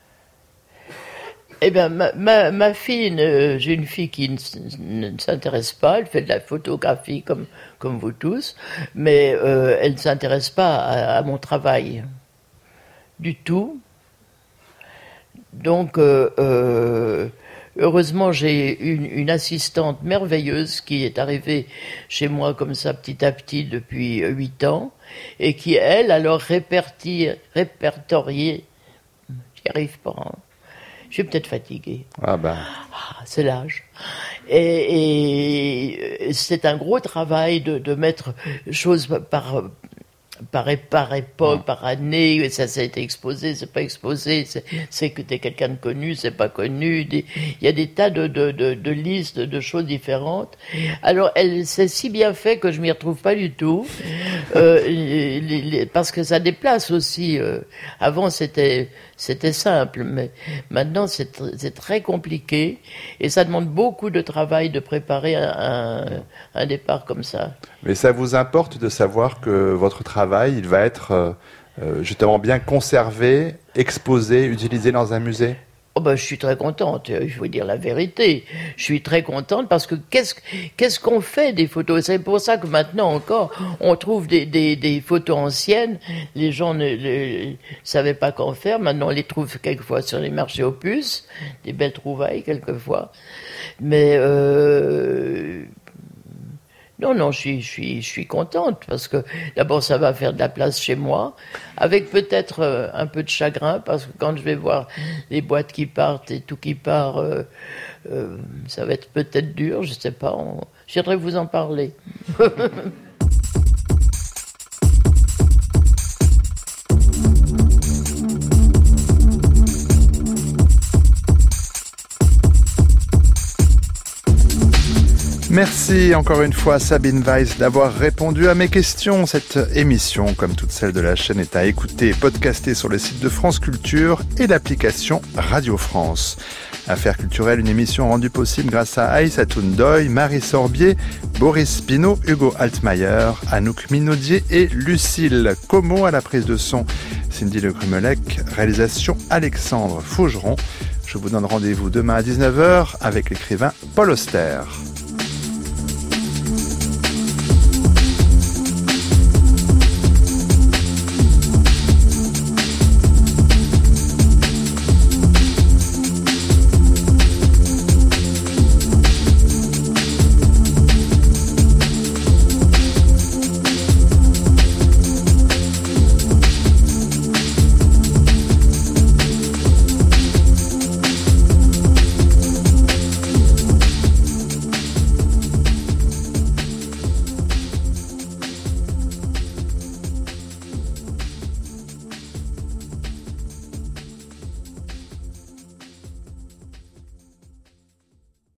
Speaker 3: Eh bien, ma, ma, ma fille, ne, j'ai une fille qui ne, ne s'intéresse pas, elle fait de la photographie comme, comme vous tous, mais euh, elle ne s'intéresse pas à, à mon travail du tout. Donc, euh, euh, heureusement, j'ai une, une assistante merveilleuse qui est arrivée chez moi comme ça petit à petit depuis huit ans, et qui, elle, alors répertie, répertoriée, j'y arrive pas, hein. Je suis peut-être fatiguée.
Speaker 1: Ah ben.
Speaker 3: Ah, c'est l'âge. Et, et c'est un gros travail de, de mettre choses par, par, par époque, par année. Ça, ça a été exposé, c'est pas exposé. C'est, c'est que t'es quelqu'un de connu, c'est pas connu. Des, il y a des tas de, de, de, de listes de choses différentes. Alors, elle, c'est si bien fait que je m'y retrouve pas du tout. Euh, les, les, parce que ça déplace aussi. Euh, avant, c'était... C'était simple, mais maintenant c'est, tr- c'est très compliqué et ça demande beaucoup de travail de préparer un, un, un départ comme ça.
Speaker 1: Mais ça vous importe de savoir que votre travail, il va être euh, justement bien conservé, exposé, utilisé dans un musée ?
Speaker 3: Oh ben, je suis très contente, il faut dire la vérité. Je suis très contente parce que qu'est-ce, qu'est-ce qu'on fait des photos? C'est pour ça que maintenant encore, on trouve des, des, des photos anciennes. Les gens ne, ne savaient pas qu'en faire. Maintenant, on les trouve quelquefois sur les marchés aux puces. Des belles trouvailles, quelquefois. Mais... Euh, Non, non, je suis, je suis, je suis contente parce que d'abord ça va faire de la place chez moi, avec peut-être euh, un peu de chagrin parce que quand je vais voir les boîtes qui partent et tout qui part, euh, euh, ça va être peut-être dur, je sais pas. On... J'aimerais vous en parler.
Speaker 1: Merci encore une fois Sabine Weiss d'avoir répondu à mes questions. Cette émission, comme toutes celles de la chaîne, est à écouter et podcaster sur le site de France Culture et l'application Radio France. Affaires culturelles, une émission rendue possible grâce à Aïssatou Ndoye, Marie Sorbier, Boris Pinault, Hugo Altmaier, Anouk Minaudier et Lucille Como à la prise de son. Cindy Le Grumelec, réalisation Alexandre Faugeron. Je vous donne rendez-vous demain à dix-neuf heures avec l'écrivain Paul Auster.